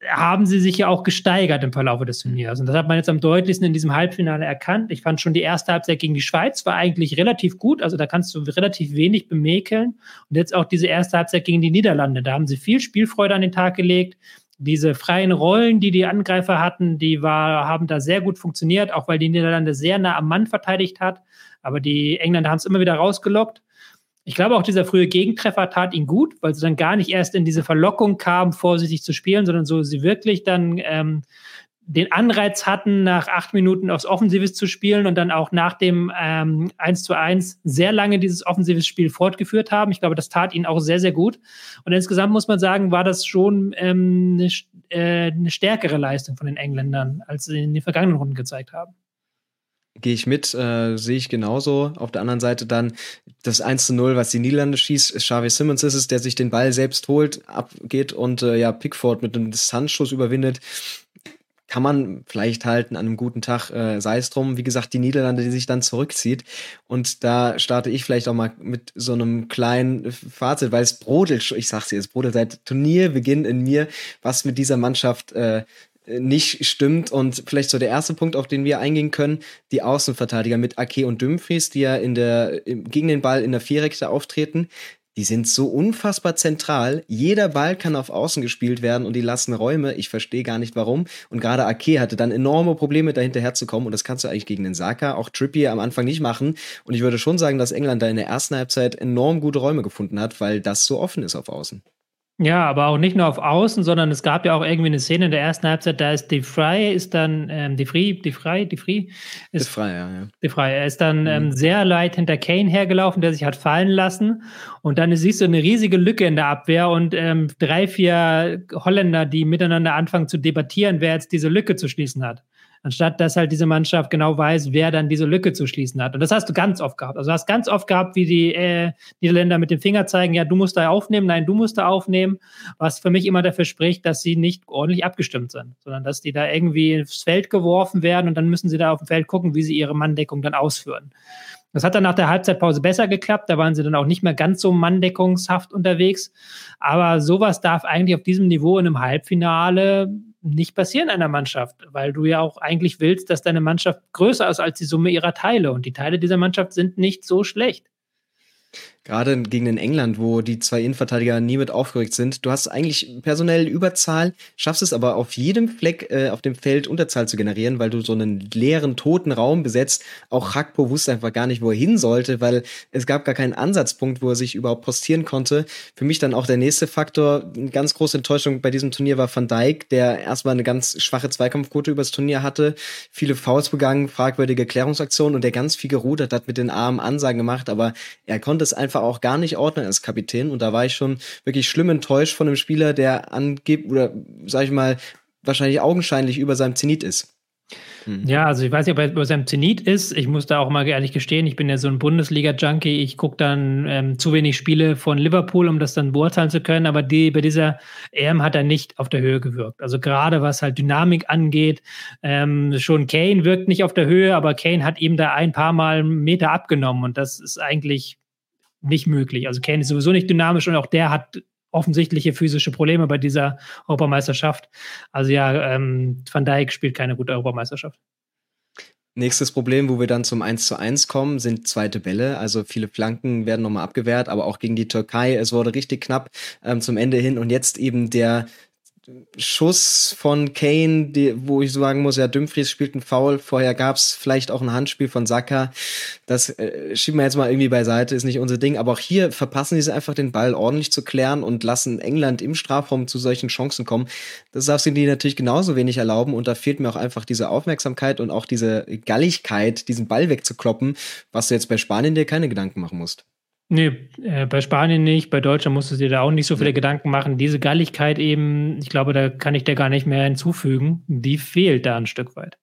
haben sie sich ja auch gesteigert im Verlauf des Turniers. Und das hat man jetzt am deutlichsten in diesem Halbfinale erkannt. Ich fand schon die erste Halbzeit gegen die Schweiz war eigentlich relativ gut. Also da kannst du relativ wenig bemäkeln. Und jetzt auch diese erste Halbzeit gegen die Niederlande. Da haben sie viel Spielfreude an den Tag gelegt. Diese freien Rollen, die die Angreifer hatten, haben da sehr gut funktioniert, auch weil die Niederlande sehr nah am Mann verteidigt hat. Aber die Engländer haben es immer wieder rausgelockt. Ich glaube, auch dieser frühe Gegentreffer tat ihnen gut, weil sie dann gar nicht erst in diese Verlockung kamen, vorsichtig zu spielen, sondern so sie wirklich dann den Anreiz hatten, nach 8 Minuten aufs Offensives zu spielen und dann auch nach dem 1:1 sehr lange dieses offensives Spiel fortgeführt haben. Ich glaube, das tat ihnen auch sehr, sehr gut. Und insgesamt muss man sagen, war das schon eine stärkere Leistung von den Engländern, als sie in den vergangenen Runden gezeigt haben. Gehe ich mit, sehe ich genauso. Auf der anderen Seite dann das 1:0, was die Niederlande schießt. Xavi Simons ist es, der sich den Ball selbst holt, abgeht und Pickford mit einem Distanzschuss überwindet. Kann man vielleicht halten an einem guten Tag, sei es drum. Wie gesagt, die Niederlande, die sich dann zurückzieht. Und da starte ich vielleicht auch mal mit so einem kleinen Fazit, weil es brodelt, ich sag's dir, es brodelt seit Turnierbeginn in mir, was mit dieser Mannschaft nicht stimmt. Und vielleicht so der erste Punkt, auf den wir eingehen können, die Außenverteidiger mit Ake und Dumfries, die ja gegen den Ball in der Viererkette auftreten. Die sind so unfassbar zentral. Jeder Ball kann auf Außen gespielt werden und die lassen Räume. Ich verstehe gar nicht, warum. Und gerade Ake hatte dann enorme Probleme, da hinterherzukommen. Und das kannst du eigentlich gegen den Saka, auch Trippier am Anfang nicht machen. Und ich würde schon sagen, dass England da in der ersten Halbzeit enorm gute Räume gefunden hat, weil das so offen ist auf Außen. Ja, aber auch nicht nur auf Außen, sondern es gab ja auch irgendwie eine Szene in der ersten Halbzeit, da ist De Vrij ist dann, De Vrij er ist dann sehr leicht hinter Kane hergelaufen, der sich hat fallen lassen und dann siehst du eine riesige Lücke in der Abwehr und 3, 4 Holländer, die miteinander anfangen zu debattieren, wer jetzt diese Lücke zu schließen hat. Anstatt dass halt diese Mannschaft genau weiß, wer dann diese Lücke zu schließen hat. Und das hast du ganz oft gehabt. Also du hast ganz oft gehabt, wie die Niederländer mit dem Finger zeigen, ja, du musst da aufnehmen, nein, du musst da aufnehmen, was für mich immer dafür spricht, dass sie nicht ordentlich abgestimmt sind, sondern dass die da irgendwie ins Feld geworfen werden und dann müssen sie da auf dem Feld gucken, wie sie ihre Manndeckung dann ausführen. Das hat dann nach der Halbzeitpause besser geklappt, da waren sie dann auch nicht mehr ganz so manndeckungshaft unterwegs, aber sowas darf eigentlich auf diesem Niveau in einem Halbfinale nicht passieren einer Mannschaft, weil du ja auch eigentlich willst, dass deine Mannschaft größer ist als die Summe ihrer Teile und die Teile dieser Mannschaft sind nicht so schlecht. Gerade gegen den England, wo die 2 Innenverteidiger nie mit aufgerückt sind. Du hast eigentlich personell Überzahl, schaffst es aber auf jedem Fleck auf dem Feld Unterzahl zu generieren, weil du so einen leeren, toten Raum besetzt. Auch Gakpo wusste einfach gar nicht, wo er hin sollte, weil es gab gar keinen Ansatzpunkt, wo er sich überhaupt postieren konnte. Für mich dann auch der nächste Faktor, eine ganz große Enttäuschung bei diesem Turnier war Van Dijk, der erstmal eine ganz schwache Zweikampfquote übers Turnier hatte, viele Fouls begangen, fragwürdige Klärungsaktionen und der ganz viel gerudert hat, mit den Armen Ansagen gemacht, aber er konnte es einfach auch gar nicht ordnen als Kapitän und da war ich schon wirklich schlimm enttäuscht von einem Spieler, der angibt oder, sag ich mal, wahrscheinlich augenscheinlich über seinem Zenit ist. Ja, also ich weiß nicht, ob er über seinem Zenit ist. Ich muss da auch mal ehrlich gestehen, ich bin ja so ein Bundesliga-Junkie. Ich gucke dann zu wenig Spiele von Liverpool, um das dann beurteilen zu können. Aber bei dieser EM hat er nicht auf der Höhe gewirkt. Also gerade was halt Dynamik angeht, schon Kane wirkt nicht auf der Höhe, aber Kane hat ihm da ein paar Mal einen Meter abgenommen und das ist eigentlich nicht möglich. Also Kane ist sowieso nicht dynamisch und auch der hat offensichtliche physische Probleme bei dieser Europameisterschaft. Also ja, Van Dijk spielt keine gute Europameisterschaft. Nächstes Problem, wo wir dann zum 1:1 kommen, sind zweite Bälle. Also viele Flanken werden nochmal abgewehrt, aber auch gegen die Türkei. Es wurde richtig knapp zum Ende hin. Und jetzt eben der Schuss von Kane, wo ich sagen muss, ja, Dumfries spielt einen Foul. Vorher gab es vielleicht auch ein Handspiel von Saka. Das schieben wir jetzt mal irgendwie beiseite, ist nicht unser Ding. Aber auch hier verpassen sie es einfach, den Ball ordentlich zu klären und lassen England im Strafraum zu solchen Chancen kommen. Das darfst du dir natürlich genauso wenig erlauben. Und da fehlt mir auch einfach diese Aufmerksamkeit und auch diese Galligkeit, diesen Ball wegzukloppen, was du jetzt bei Spanien dir keine Gedanken machen musst. Nee, bei Spanien nicht, bei Deutschland musst du dir da auch nicht so viele Gedanken machen. Diese Galligkeit eben, ich glaube, da kann ich dir gar nicht mehr hinzufügen. Die fehlt da ein Stück weit.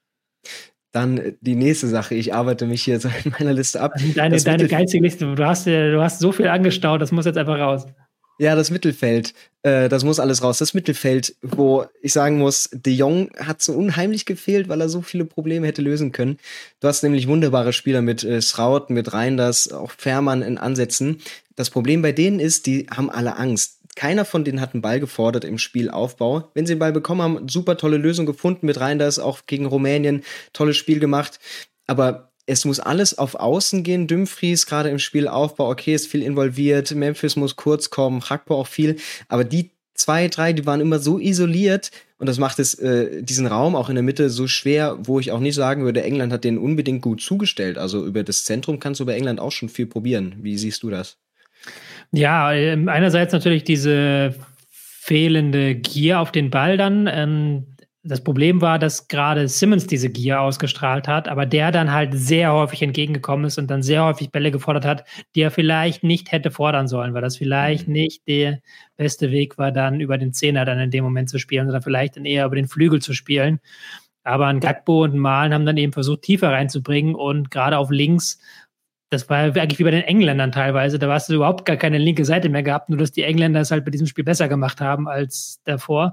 Dann die nächste Sache, ich arbeite mich hier so in meiner Liste ab. Deine geizige Liste, du hast so viel angestaut, das muss jetzt einfach raus. Ja, das Mittelfeld, das muss alles raus. Das Mittelfeld, wo ich sagen muss, De Jong hat so unheimlich gefehlt, weil er so viele Probleme hätte lösen können. Du hast nämlich wunderbare Spieler mit Schraut, mit Reinders, auch Fährmann in Ansätzen. Das Problem bei denen ist, die haben alle Angst. keiner von denen hat einen Ball gefordert im Spielaufbau. Wenn sie den Ball bekommen haben, super tolle Lösung gefunden mit Reinders, auch gegen Rumänien, tolles Spiel gemacht. Aber es muss alles auf Außen gehen. Dumfries gerade im Spielaufbau, okay, ist viel involviert. Memphis muss kurz kommen, Chakpo auch viel. Aber die 2, 3, die waren immer so isoliert. Und das macht es diesen Raum auch in der Mitte so schwer, wo ich auch nicht sagen würde, England hat den unbedingt gut zugestellt. Also über das Zentrum kannst du bei England auch schon viel probieren. Wie siehst du das? Ja, einerseits natürlich diese fehlende Gier auf den Ball dann. Das Problem war, dass gerade Simmons diese Gier ausgestrahlt hat, aber der dann halt sehr häufig entgegengekommen ist und dann sehr häufig Bälle gefordert hat, die er vielleicht nicht hätte fordern sollen, weil das vielleicht nicht der beste Weg war, dann über den Zehner dann in dem Moment zu spielen, sondern vielleicht dann eher über den Flügel zu spielen. Aber ein Gakpo und ein Malen haben dann eben versucht, tiefer reinzubringen und gerade auf links, das war eigentlich wie bei den Engländern teilweise, da hast du überhaupt gar keine linke Seite mehr gehabt, nur dass die Engländer es halt bei diesem Spiel besser gemacht haben als davor.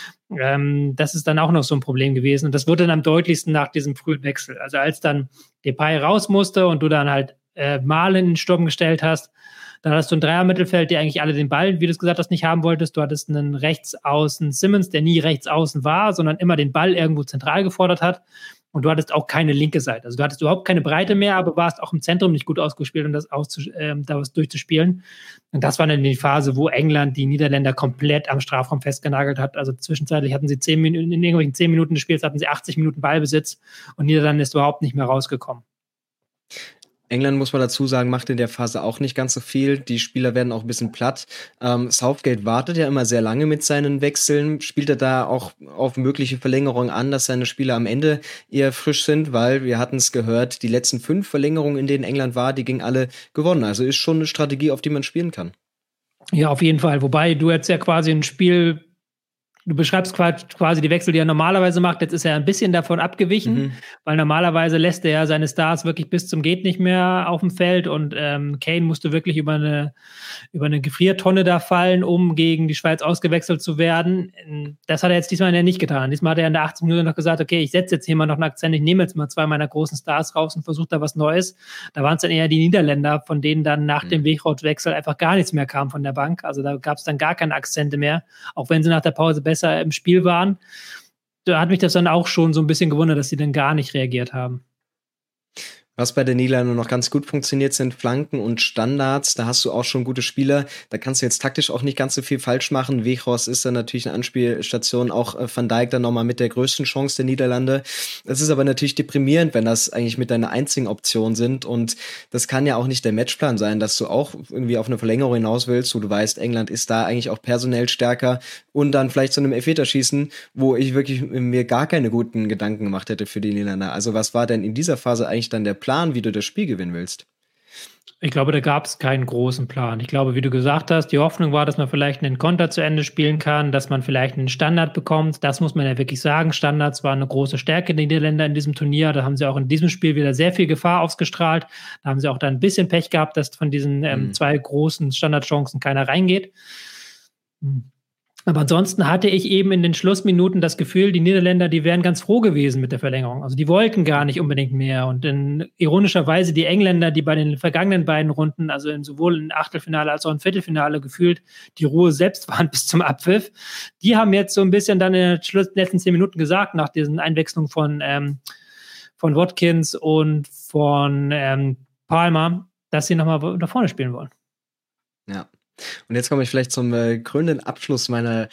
Das ist dann auch noch so ein Problem gewesen. Und das wurde dann am deutlichsten nach diesem frühen Wechsel. Also als dann Depay raus musste und du dann halt Malen in den Sturm gestellt hast, dann hast du ein Dreier-Mittelfeld, die eigentlich alle den Ball, wie du es gesagt hast, nicht haben wolltest. Du hattest einen Rechtsaußen Simmons, der nie Rechtsaußen war, sondern immer den Ball irgendwo zentral gefordert hat. Und du hattest auch keine linke Seite. Also du hattest überhaupt keine Breite mehr, aber warst auch im Zentrum nicht gut ausgespielt, um das da was durchzuspielen. Und das war dann die Phase, wo England die Niederländer komplett am Strafraum festgenagelt hat. Also zwischenzeitlich hatten sie in irgendwelchen 10 Minuten des Spiels hatten sie 80 Minuten Ballbesitz und Niederlande ist überhaupt nicht mehr rausgekommen. England, muss man dazu sagen, macht in der Phase auch nicht ganz so viel. Die Spieler werden auch ein bisschen platt. Southgate wartet ja immer sehr lange mit seinen Wechseln. Spielt er da auch auf mögliche Verlängerungen an, dass seine Spieler am Ende eher frisch sind? Weil wir hatten es gehört, die letzten 5 Verlängerungen, in denen England war, die gingen alle gewonnen. Also ist schon eine Strategie, auf die man spielen kann. Ja, auf jeden Fall. Wobei du jetzt ja quasi ein Spiel... Du beschreibst quasi die Wechsel, die er normalerweise macht. Jetzt ist er ein bisschen davon abgewichen, weil normalerweise lässt er ja seine Stars wirklich bis zum Geht nicht mehr auf dem Feld und Kane musste wirklich über eine Gefriertonne da fallen, um gegen die Schweiz ausgewechselt zu werden. Das hat er jetzt diesmal nicht getan. Diesmal hat er in der 80 Minuten noch gesagt, okay, ich setze jetzt hier mal noch einen Akzent, ich nehme jetzt mal 2 meiner großen Stars raus und versuche da was Neues. Da waren es dann eher die Niederländer, von denen dann nach dem Weghorst-Wechsel einfach gar nichts mehr kam von der Bank. Also da gab es dann gar keine Akzente mehr, auch wenn sie nach der Pause besser im Spiel waren. Da hat mich das dann auch schon so ein bisschen gewundert, dass sie dann gar nicht reagiert haben. Was bei den Niederlanden noch ganz gut funktioniert, sind Flanken und Standards. Da hast du auch schon gute Spieler. Da kannst du jetzt taktisch auch nicht ganz so viel falsch machen. Weghorst ist dann natürlich eine Anspielstation. Auch Van Dijk dann nochmal mit der größten Chance der Niederlande. Das ist aber natürlich deprimierend, wenn das eigentlich mit deiner einzigen Option sind. Und das kann ja auch nicht der Matchplan sein, dass du auch irgendwie auf eine Verlängerung hinaus willst, wo du weißt, England ist da eigentlich auch personell stärker. Und dann vielleicht zu einem Elfmeterschießen, wo ich wirklich mir gar keine guten Gedanken gemacht hätte für die Niederländer. Also was war denn in dieser Phase eigentlich dann der Plan, wie du das Spiel gewinnen willst? Ich glaube, da gab es keinen großen Plan. Ich glaube, wie du gesagt hast, die Hoffnung war, dass man vielleicht einen Konter zu Ende spielen kann, dass man vielleicht einen Standard bekommt. Das muss man ja wirklich sagen. Standards waren eine große Stärke der Niederländer in diesem Turnier. Da haben sie auch in diesem Spiel wieder sehr viel Gefahr ausgestrahlt. Da haben sie auch dann ein bisschen Pech gehabt, dass von diesen 2 großen Standardchancen keiner reingeht. Aber ansonsten hatte ich eben in den Schlussminuten das Gefühl, die Niederländer, die wären ganz froh gewesen mit der Verlängerung. Also die wollten gar nicht unbedingt mehr. Und ironischerweise die Engländer, die bei den vergangenen beiden Runden, also sowohl im Achtelfinale als auch im Viertelfinale gefühlt, die Ruhe selbst waren bis zum Abpfiff, die haben jetzt so ein bisschen dann in den letzten 10 Minuten gesagt, nach diesen Einwechslungen von Watkins und von Palmer, dass sie nochmal nach vorne spielen wollen. Ja. Und jetzt komme ich vielleicht zum krönenden Abschluss meiner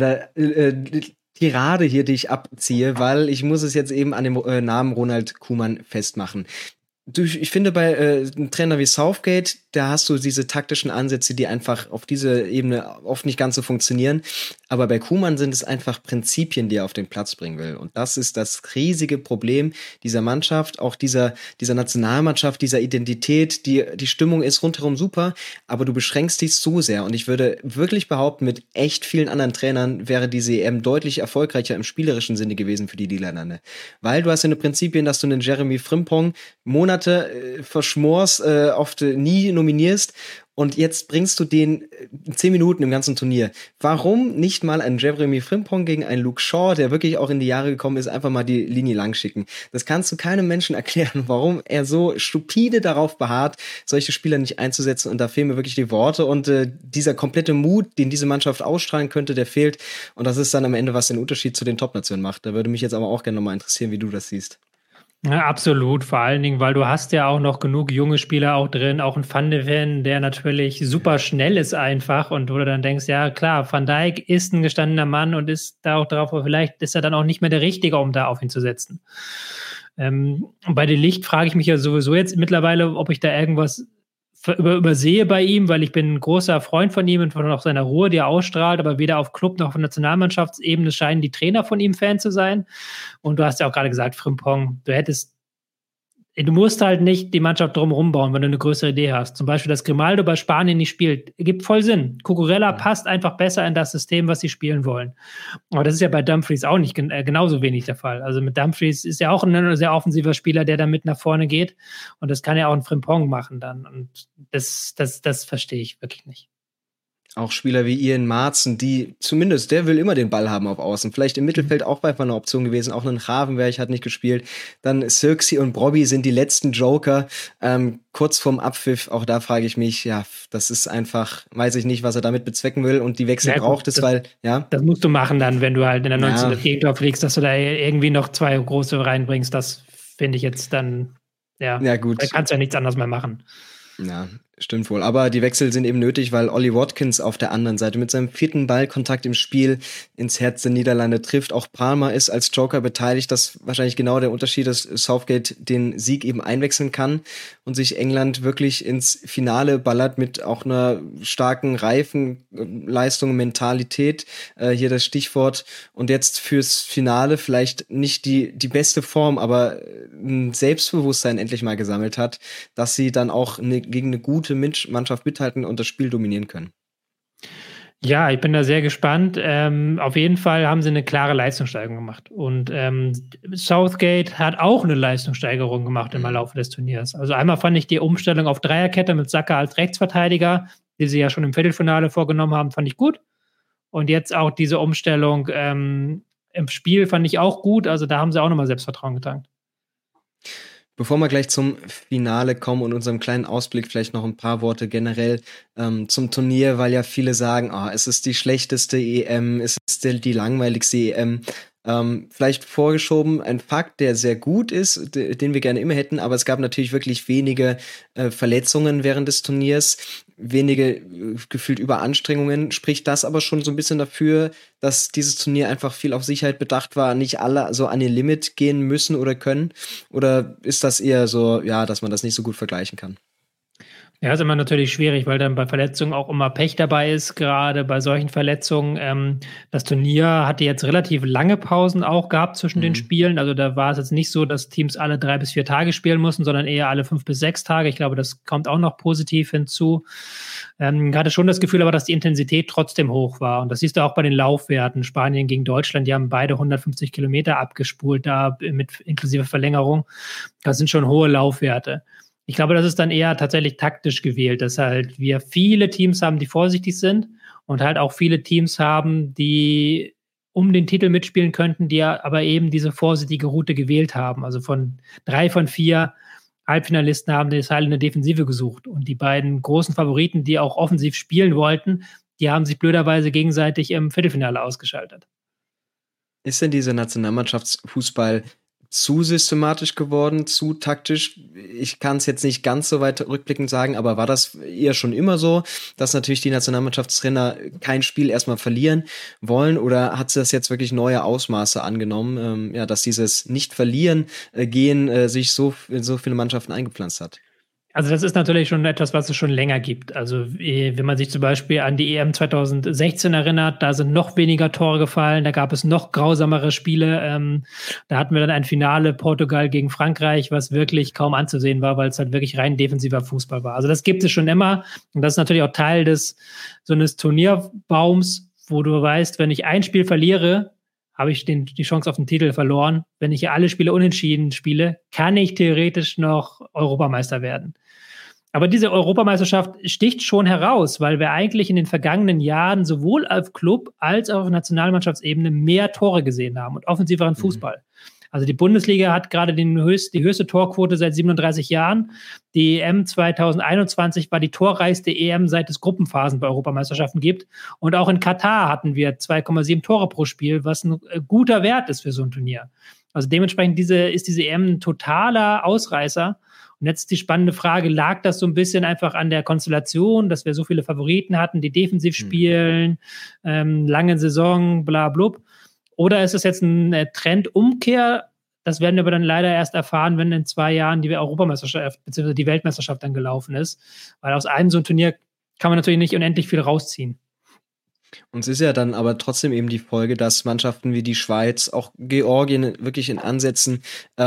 Tirade hier, die ich abziehe, weil ich muss es jetzt eben an dem Namen Ronald Koeman festmachen. Ich finde, bei einem Trainer wie Southgate, da hast du diese taktischen Ansätze, die einfach auf dieser Ebene oft nicht ganz so funktionieren. Aber bei Koeman sind es einfach Prinzipien, die er auf den Platz bringen will. Und das ist das riesige Problem dieser Mannschaft, auch dieser Nationalmannschaft, dieser Identität. Die Stimmung ist rundherum super, aber du beschränkst dich so sehr. Und ich würde wirklich behaupten, mit echt vielen anderen Trainern wäre diese EM deutlich erfolgreicher im spielerischen Sinne gewesen für die Niederlande. Weil du hast ja eine Prinzipien, dass du einen Jeremy Frimpong Monate verschmorst, oft nie nominierst und jetzt bringst du den 10 Minuten im ganzen Turnier. Warum nicht mal einen Jeremy Frimpong gegen einen Luke Shaw, der wirklich auch in die Jahre gekommen ist, einfach mal die Linie lang schicken? Das kannst du keinem Menschen erklären, warum er so stupide darauf beharrt, solche Spieler nicht einzusetzen, und da fehlen mir wirklich die Worte, und dieser komplette Mut, den diese Mannschaft ausstrahlen könnte, der fehlt, und das ist dann am Ende, was den Unterschied zu den Top-Nationen macht. Da würde mich jetzt aber auch gerne nochmal interessieren, wie du das siehst. Ja, absolut, vor allen Dingen, weil du hast ja auch noch genug junge Spieler auch drin, auch ein Van de Ven, der natürlich super schnell ist einfach, und wo du dann denkst, ja klar, Van Dijk ist ein gestandener Mann und ist da auch drauf, aber vielleicht ist er dann auch nicht mehr der Richtige, um da auf ihn zu setzen. Bei De Ligt frage ich mich ja sowieso jetzt mittlerweile, ob ich da irgendwas übersehe bei ihm, weil ich bin ein großer Freund von ihm und von auch seiner Ruhe, die er ausstrahlt, aber weder auf Club noch auf Nationalmannschaftsebene scheinen die Trainer von ihm Fan zu sein. Und du hast ja auch gerade gesagt, Frimpong, du musst halt nicht die Mannschaft drumherum bauen, wenn du eine größere Idee hast. Zum Beispiel, dass Grimaldo bei Spanien nicht spielt, gibt voll Sinn. Cucurella passt einfach besser in das System, was sie spielen wollen. Aber das ist ja bei Dumfries auch nicht genauso wenig der Fall. Also mit Dumfries ist ja auch ein sehr offensiver Spieler, der da mit nach vorne geht. Und das kann ja auch ein Frimpong machen dann. Und das verstehe ich wirklich nicht. Auch Spieler wie Ian Maatsen, die zumindest, der will immer den Ball haben auf Außen. Vielleicht im Mittelfeld auch bei einer Option gewesen. Auch ein Gravenberch hat nicht gespielt. Dann Xerxes und Brobby sind die letzten Joker. Kurz vorm Abpfiff, auch da frage ich mich, ja, das ist einfach, weiß ich nicht, was er damit bezwecken will. Und die Wechsel braucht es, weil, ja. Das musst du machen dann, wenn du halt in der 19. das Gegentor fliegst, dass du da irgendwie noch 2 große reinbringst. Das finde ich jetzt dann, ja gut. Da kannst du ja nichts anderes mehr machen. Ja, stimmt wohl. Aber die Wechsel sind eben nötig, weil Ollie Watkins auf der anderen Seite mit seinem 4. Ballkontakt im Spiel ins Herz der Niederlande trifft. Auch Palmer ist als Joker beteiligt. Das ist wahrscheinlich genau der Unterschied, dass Southgate den Sieg eben einwechseln kann und sich England wirklich ins Finale ballert mit auch einer starken Reifenleistung, Mentalität. Hier das Stichwort. Und jetzt fürs Finale vielleicht nicht die beste Form, aber ein Selbstbewusstsein endlich mal gesammelt hat, dass sie dann auch gegen eine gute Mannschaft mithalten und das Spiel dominieren können. Ja, ich bin da sehr gespannt. Auf jeden Fall haben sie eine klare Leistungssteigerung gemacht. Und Southgate hat auch eine Leistungssteigerung gemacht im Laufe des Turniers. Also einmal fand ich die Umstellung auf Dreierkette mit Saka als Rechtsverteidiger, die sie ja schon im Viertelfinale vorgenommen haben, fand ich gut. Und jetzt auch diese Umstellung im Spiel fand ich auch gut. Also da haben sie auch nochmal Selbstvertrauen getankt. Bevor wir gleich zum Finale kommen und unserem kleinen Ausblick, vielleicht noch ein paar Worte generell zum Turnier, weil ja viele sagen, es ist die schlechteste EM, es ist die langweiligste EM. Vielleicht vorgeschoben ein Fakt, der sehr gut ist, den wir gerne immer hätten, aber es gab natürlich wirklich wenige Verletzungen während des Turniers, wenige gefühlt Überanstrengungen. Spricht das aber schon so ein bisschen dafür, dass dieses Turnier einfach viel auf Sicherheit bedacht war, nicht alle so an ihr Limit gehen müssen oder können? Oder ist das eher so, ja, dass man das nicht so gut vergleichen kann? Ja, ist immer natürlich schwierig, weil dann bei Verletzungen auch immer Pech dabei ist, gerade bei solchen Verletzungen. Das Turnier hatte jetzt relativ lange Pausen auch gehabt zwischen den Spielen. Also da war es jetzt nicht so, dass Teams alle 3 bis 4 Tage spielen mussten, sondern eher alle 5 bis 6 Tage. Ich glaube, das kommt auch noch positiv hinzu. Hatte schon das Gefühl aber, dass die Intensität trotzdem hoch war. Und das siehst du auch bei den Laufwerten. Spanien gegen Deutschland, die haben beide 150 Kilometer abgespult, da mit inklusive Verlängerung. Das sind schon hohe Laufwerte. Ich glaube, das ist dann eher tatsächlich taktisch gewählt, dass halt wir viele Teams haben, die vorsichtig sind und halt auch viele Teams haben, die um den Titel mitspielen könnten, die aber eben diese vorsichtige Route gewählt haben. Also von 3 von 4 Halbfinalisten haben das Heil in der Defensive gesucht. Und die beiden großen Favoriten, die auch offensiv spielen wollten, die haben sich blöderweise gegenseitig im Viertelfinale ausgeschaltet. Ist denn dieser Nationalmannschaftsfußball zu systematisch geworden, zu taktisch? Ich kann es jetzt nicht ganz so weit rückblickend sagen, aber war das eher schon immer so, dass natürlich die Nationalmannschaftstrainer kein Spiel erstmal verlieren wollen, oder hat das jetzt wirklich neue Ausmaße angenommen, dass dieses Nicht-Verlieren-Gehen sich so in so viele Mannschaften eingepflanzt hat? Also das ist natürlich schon etwas, was es schon länger gibt. Also wenn man sich zum Beispiel an die EM 2016 erinnert, da sind noch weniger Tore gefallen, da gab es noch grausamere Spiele. Da hatten wir dann ein Finale Portugal gegen Frankreich, was wirklich kaum anzusehen war, weil es halt wirklich rein defensiver Fußball war. Also das gibt es schon immer, und das ist natürlich auch Teil so eines Turnierbaums, wo du weißt, wenn ich ein Spiel verliere, habe ich die Chance auf den Titel verloren. Wenn ich alle Spiele unentschieden spiele, kann ich theoretisch noch Europameister werden. Aber diese Europameisterschaft sticht schon heraus, weil wir eigentlich in den vergangenen Jahren sowohl auf Club- als auch auf Nationalmannschaftsebene mehr Tore gesehen haben und offensiveren Fußball. Also die Bundesliga hat gerade die höchste Torquote seit 37 Jahren. Die EM 2021 war die torreichste EM, seit es Gruppenphasen bei Europameisterschaften gibt. Und auch in Katar hatten wir 2,7 Tore pro Spiel, was ein guter Wert ist für so ein Turnier. Also dementsprechend ist diese EM ein totaler Ausreißer. Und jetzt die spannende Frage, lag das so ein bisschen einfach an der Konstellation, dass wir so viele Favoriten hatten, die defensiv spielen, lange Saison, bla blub. Oder ist es jetzt eine Trendumkehr? Das werden wir aber dann leider erst erfahren, wenn in 2 Jahren die Europameisterschaft bzw. die Weltmeisterschaft dann gelaufen ist. Weil aus einem so ein Turnier kann man natürlich nicht unendlich viel rausziehen. Und es ist ja dann aber trotzdem eben die Folge, dass Mannschaften wie die Schweiz, auch Georgien wirklich in Ansätzen,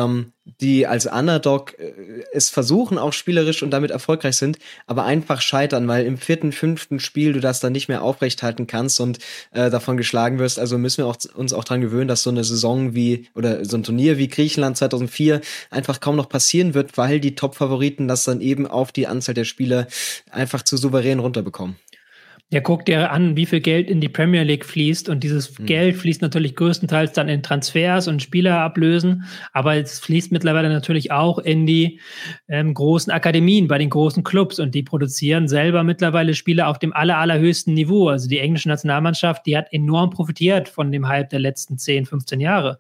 die als Underdog es versuchen, auch spielerisch und damit erfolgreich sind, aber einfach scheitern, weil im 4., 5. Spiel du das dann nicht mehr aufrechthalten kannst und davon geschlagen wirst. Also müssen wir uns auch dran gewöhnen, dass so eine Saison oder so ein Turnier wie Griechenland 2004 einfach kaum noch passieren wird, weil die Top-Favoriten das dann eben auf die Anzahl der Spieler einfach zu souverän runterbekommen. Ja, guck dir an, wie viel Geld in die Premier League fließt, und dieses Geld fließt natürlich größtenteils dann in Transfers und Spielerablösen, aber es fließt mittlerweile natürlich auch in die großen Akademien bei den großen Clubs, und die produzieren selber mittlerweile Spieler auf dem allerhöchsten Niveau. Also die englische Nationalmannschaft, die hat enorm profitiert von dem Hype der letzten 10, 15 Jahre.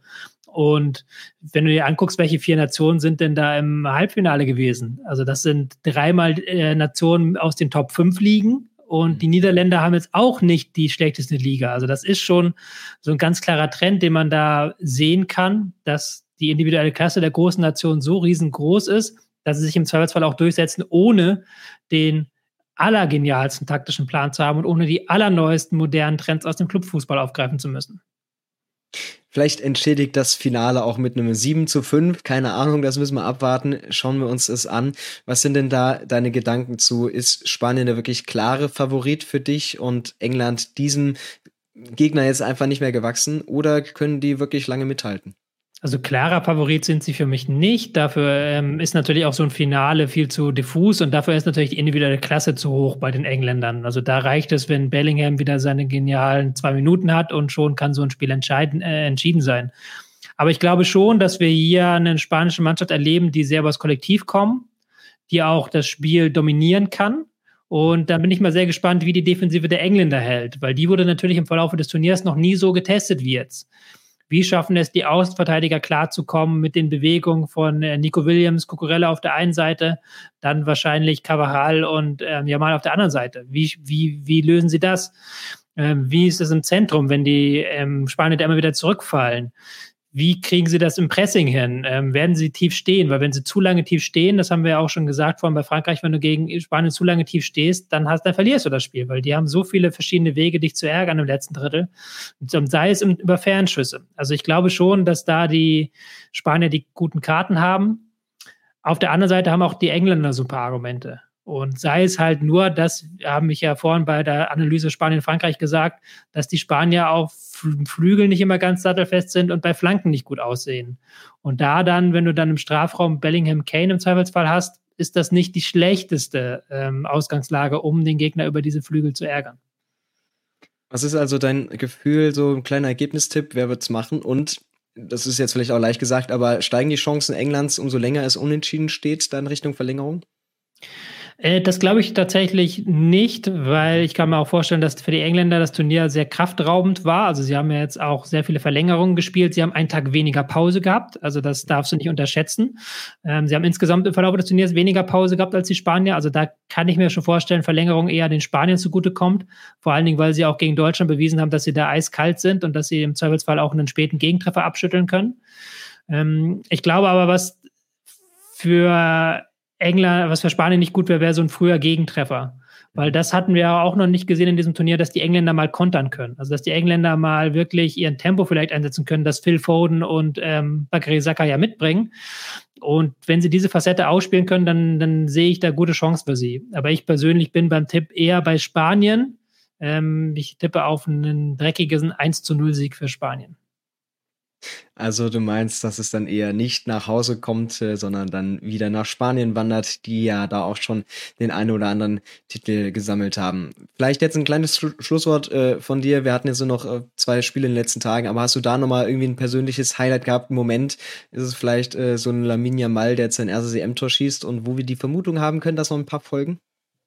Und wenn du dir anguckst, welche 4 Nationen sind denn da im Halbfinale gewesen? Also das sind 3-mal Nationen aus den Top 5 Ligen. Und die Niederländer haben jetzt auch nicht die schlechteste Liga. Also das ist schon so ein ganz klarer Trend, den man da sehen kann, dass die individuelle Klasse der großen Nationen so riesengroß ist, dass sie sich im Zweifelsfall auch durchsetzen, ohne den allergenialsten taktischen Plan zu haben und ohne die allerneuesten modernen Trends aus dem Clubfußball aufgreifen zu müssen. Vielleicht entschädigt das Finale auch mit einem 7:5. Keine Ahnung, das müssen wir abwarten. Schauen wir uns das an. Was sind denn da deine Gedanken zu? Ist Spanien der wirklich klare Favorit für dich und England diesem Gegner jetzt einfach nicht mehr gewachsen? Oder können die wirklich lange mithalten? Also klarer Favorit sind sie für mich nicht. Dafür ist natürlich auch so ein Finale viel zu diffus, und dafür ist natürlich die individuelle Klasse zu hoch bei den Engländern. Also da reicht es, wenn Bellingham wieder seine genialen 2 Minuten hat, und schon kann so ein Spiel entschieden sein. Aber ich glaube schon, dass wir hier eine spanische Mannschaft erleben, die sehr übers Kollektiv kommen, die auch das Spiel dominieren kann. Und da bin ich mal sehr gespannt, wie die Defensive der Engländer hält, weil die wurde natürlich im Verlauf des Turniers noch nie so getestet wie jetzt. Wie schaffen es die Außenverteidiger klarzukommen mit den Bewegungen von Nico Williams, Cucurella auf der einen Seite, dann wahrscheinlich Carvajal und Yamal auf der anderen Seite? Wie lösen sie das? Wie ist es im Zentrum, wenn die Spanier da immer wieder zurückfallen? Wie kriegen sie das im Pressing hin? Werden sie tief stehen? Weil wenn sie zu lange tief stehen, das haben wir ja auch schon gesagt vorhin bei Frankreich, wenn du gegen Spanien zu lange tief stehst, dann verlierst du das Spiel, weil die haben so viele verschiedene Wege, dich zu ärgern im letzten Drittel. Und sei es über Fernschüsse. Also ich glaube schon, dass da die Spanier die guten Karten haben. Auf der anderen Seite haben auch die Engländer so ein paar Argumente. Und sei es halt nur, das haben mich ja vorhin bei der Analyse Spanien-Frankreich gesagt, dass die Spanier auf Flügeln nicht immer ganz sattelfest sind und bei Flanken nicht gut aussehen. Und da dann, wenn du dann im Strafraum Bellingham, Kane im Zweifelsfall hast, ist das nicht die schlechteste Ausgangslage, um den Gegner über diese Flügel zu ärgern. Was ist also dein Gefühl, so ein kleiner Ergebnistipp, wer wird's machen? Und das ist jetzt vielleicht auch leicht gesagt, aber steigen die Chancen Englands, umso länger es unentschieden steht, da in Richtung Verlängerung? Das glaube ich tatsächlich nicht, weil ich kann mir auch vorstellen, dass für die Engländer das Turnier sehr kraftraubend war. Also sie haben ja jetzt auch sehr viele Verlängerungen gespielt. Sie haben einen Tag weniger Pause gehabt. Also das darfst du nicht unterschätzen. Sie haben insgesamt im Verlauf des Turniers weniger Pause gehabt als die Spanier. Also da kann ich mir schon vorstellen, Verlängerung eher den Spaniern zugutekommt. Vor allen Dingen, weil sie auch gegen Deutschland bewiesen haben, dass sie da eiskalt sind und dass sie im Zweifelsfall auch einen späten Gegentreffer abschütteln können. Ich glaube aber, was für Spanien nicht gut wäre, wäre so ein früher Gegentreffer. Weil das hatten wir auch noch nicht gesehen in diesem Turnier, dass die Engländer mal kontern können. Also dass die Engländer mal wirklich ihren Tempo vielleicht einsetzen können, das Phil Foden und Bakary Saka ja mitbringen. Und wenn sie diese Facette ausspielen können, dann sehe ich da gute Chance für sie. Aber ich persönlich bin beim Tipp eher bei Spanien. Ich tippe auf einen dreckigen 1:0 Sieg für Spanien. Also du meinst, dass es dann eher nicht nach Hause kommt, sondern dann wieder nach Spanien wandert, die ja da auch schon den einen oder anderen Titel gesammelt haben. Vielleicht jetzt ein kleines Schlusswort von dir. Wir hatten jetzt nur noch 2 Spiele in den letzten Tagen, aber hast du da nochmal irgendwie ein persönliches Highlight gehabt? Im Moment ist es vielleicht so ein Lamine Yamal, der jetzt sein erstes EM-Tor schießt und wo wir die Vermutung haben können, dass noch ein paar folgen?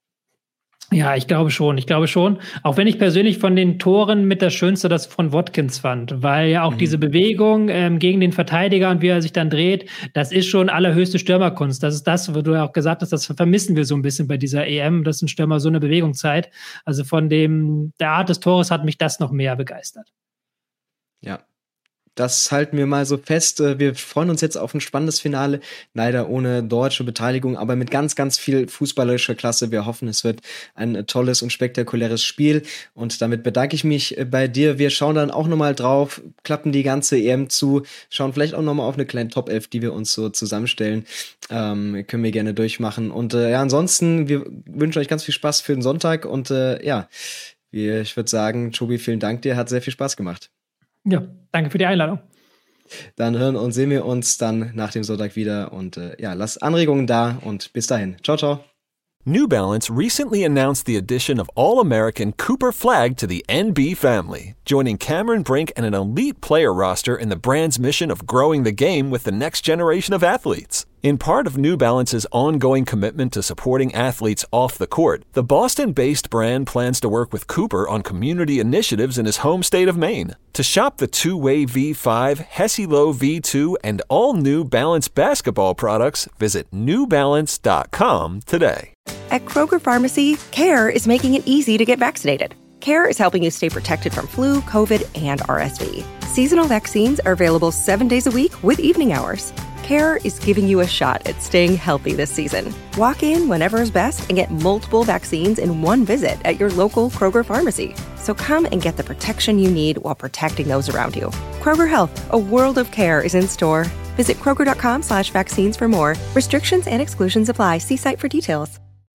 Ja, ich glaube schon. Auch wenn ich persönlich von den Toren mit das Schönste das von Watkins fand, weil ja auch diese Bewegung gegen den Verteidiger und wie er sich dann dreht, das ist schon allerhöchste Stürmerkunst. Das ist das, wo du ja auch gesagt hast, das vermissen wir so ein bisschen bei dieser EM, dass ein Stürmer so eine Bewegung zeigt. Also der Art des Tores hat mich das noch mehr begeistert. Ja. Das halten wir mal so fest. Wir freuen uns jetzt auf ein spannendes Finale. Leider ohne deutsche Beteiligung, aber mit ganz, ganz viel fußballerischer Klasse. Wir hoffen, es wird ein tolles und spektakuläres Spiel. Und damit bedanke ich mich bei dir. Wir schauen dann auch nochmal drauf, klappen die ganze EM zu, schauen vielleicht auch nochmal auf eine kleine Top 11, die wir uns so zusammenstellen. Können wir gerne durchmachen. Und ansonsten, wir wünschen euch ganz viel Spaß für den Sonntag. Und ich würde sagen, Tobi, vielen Dank dir. Hat sehr viel Spaß gemacht. Ja, danke für die Einladung. Dann hören und sehen wir uns dann nach dem Sonntag wieder und lasst Anregungen da und bis dahin. Ciao, ciao. New Balance recently announced the addition of All-American Cooper Flag to the NB family, joining Cameron Brink and an elite player roster in the brand's mission of growing the game with the next generation of athletes. In part of New Balance's ongoing commitment to supporting athletes off the court, the Boston-based brand plans to work with Cooper on community initiatives in his home state of Maine. To shop the two-way V5, Hesi-Lo V2, and all New Balance basketball products, visit newbalance.com today. At Kroger Pharmacy, CARE is making it easy to get vaccinated. CARE is helping you stay protected from flu, COVID, and RSV. Seasonal vaccines are available 7 days a week with evening hours. CARE is giving you a shot at staying healthy this season. Walk in whenever is best and get multiple vaccines in one visit at your local Kroger Pharmacy. So come and get the protection you need while protecting those around you. Kroger Health, a world of care, is in store. Visit Kroger.com/vaccines for more. Restrictions and exclusions apply. See site for details.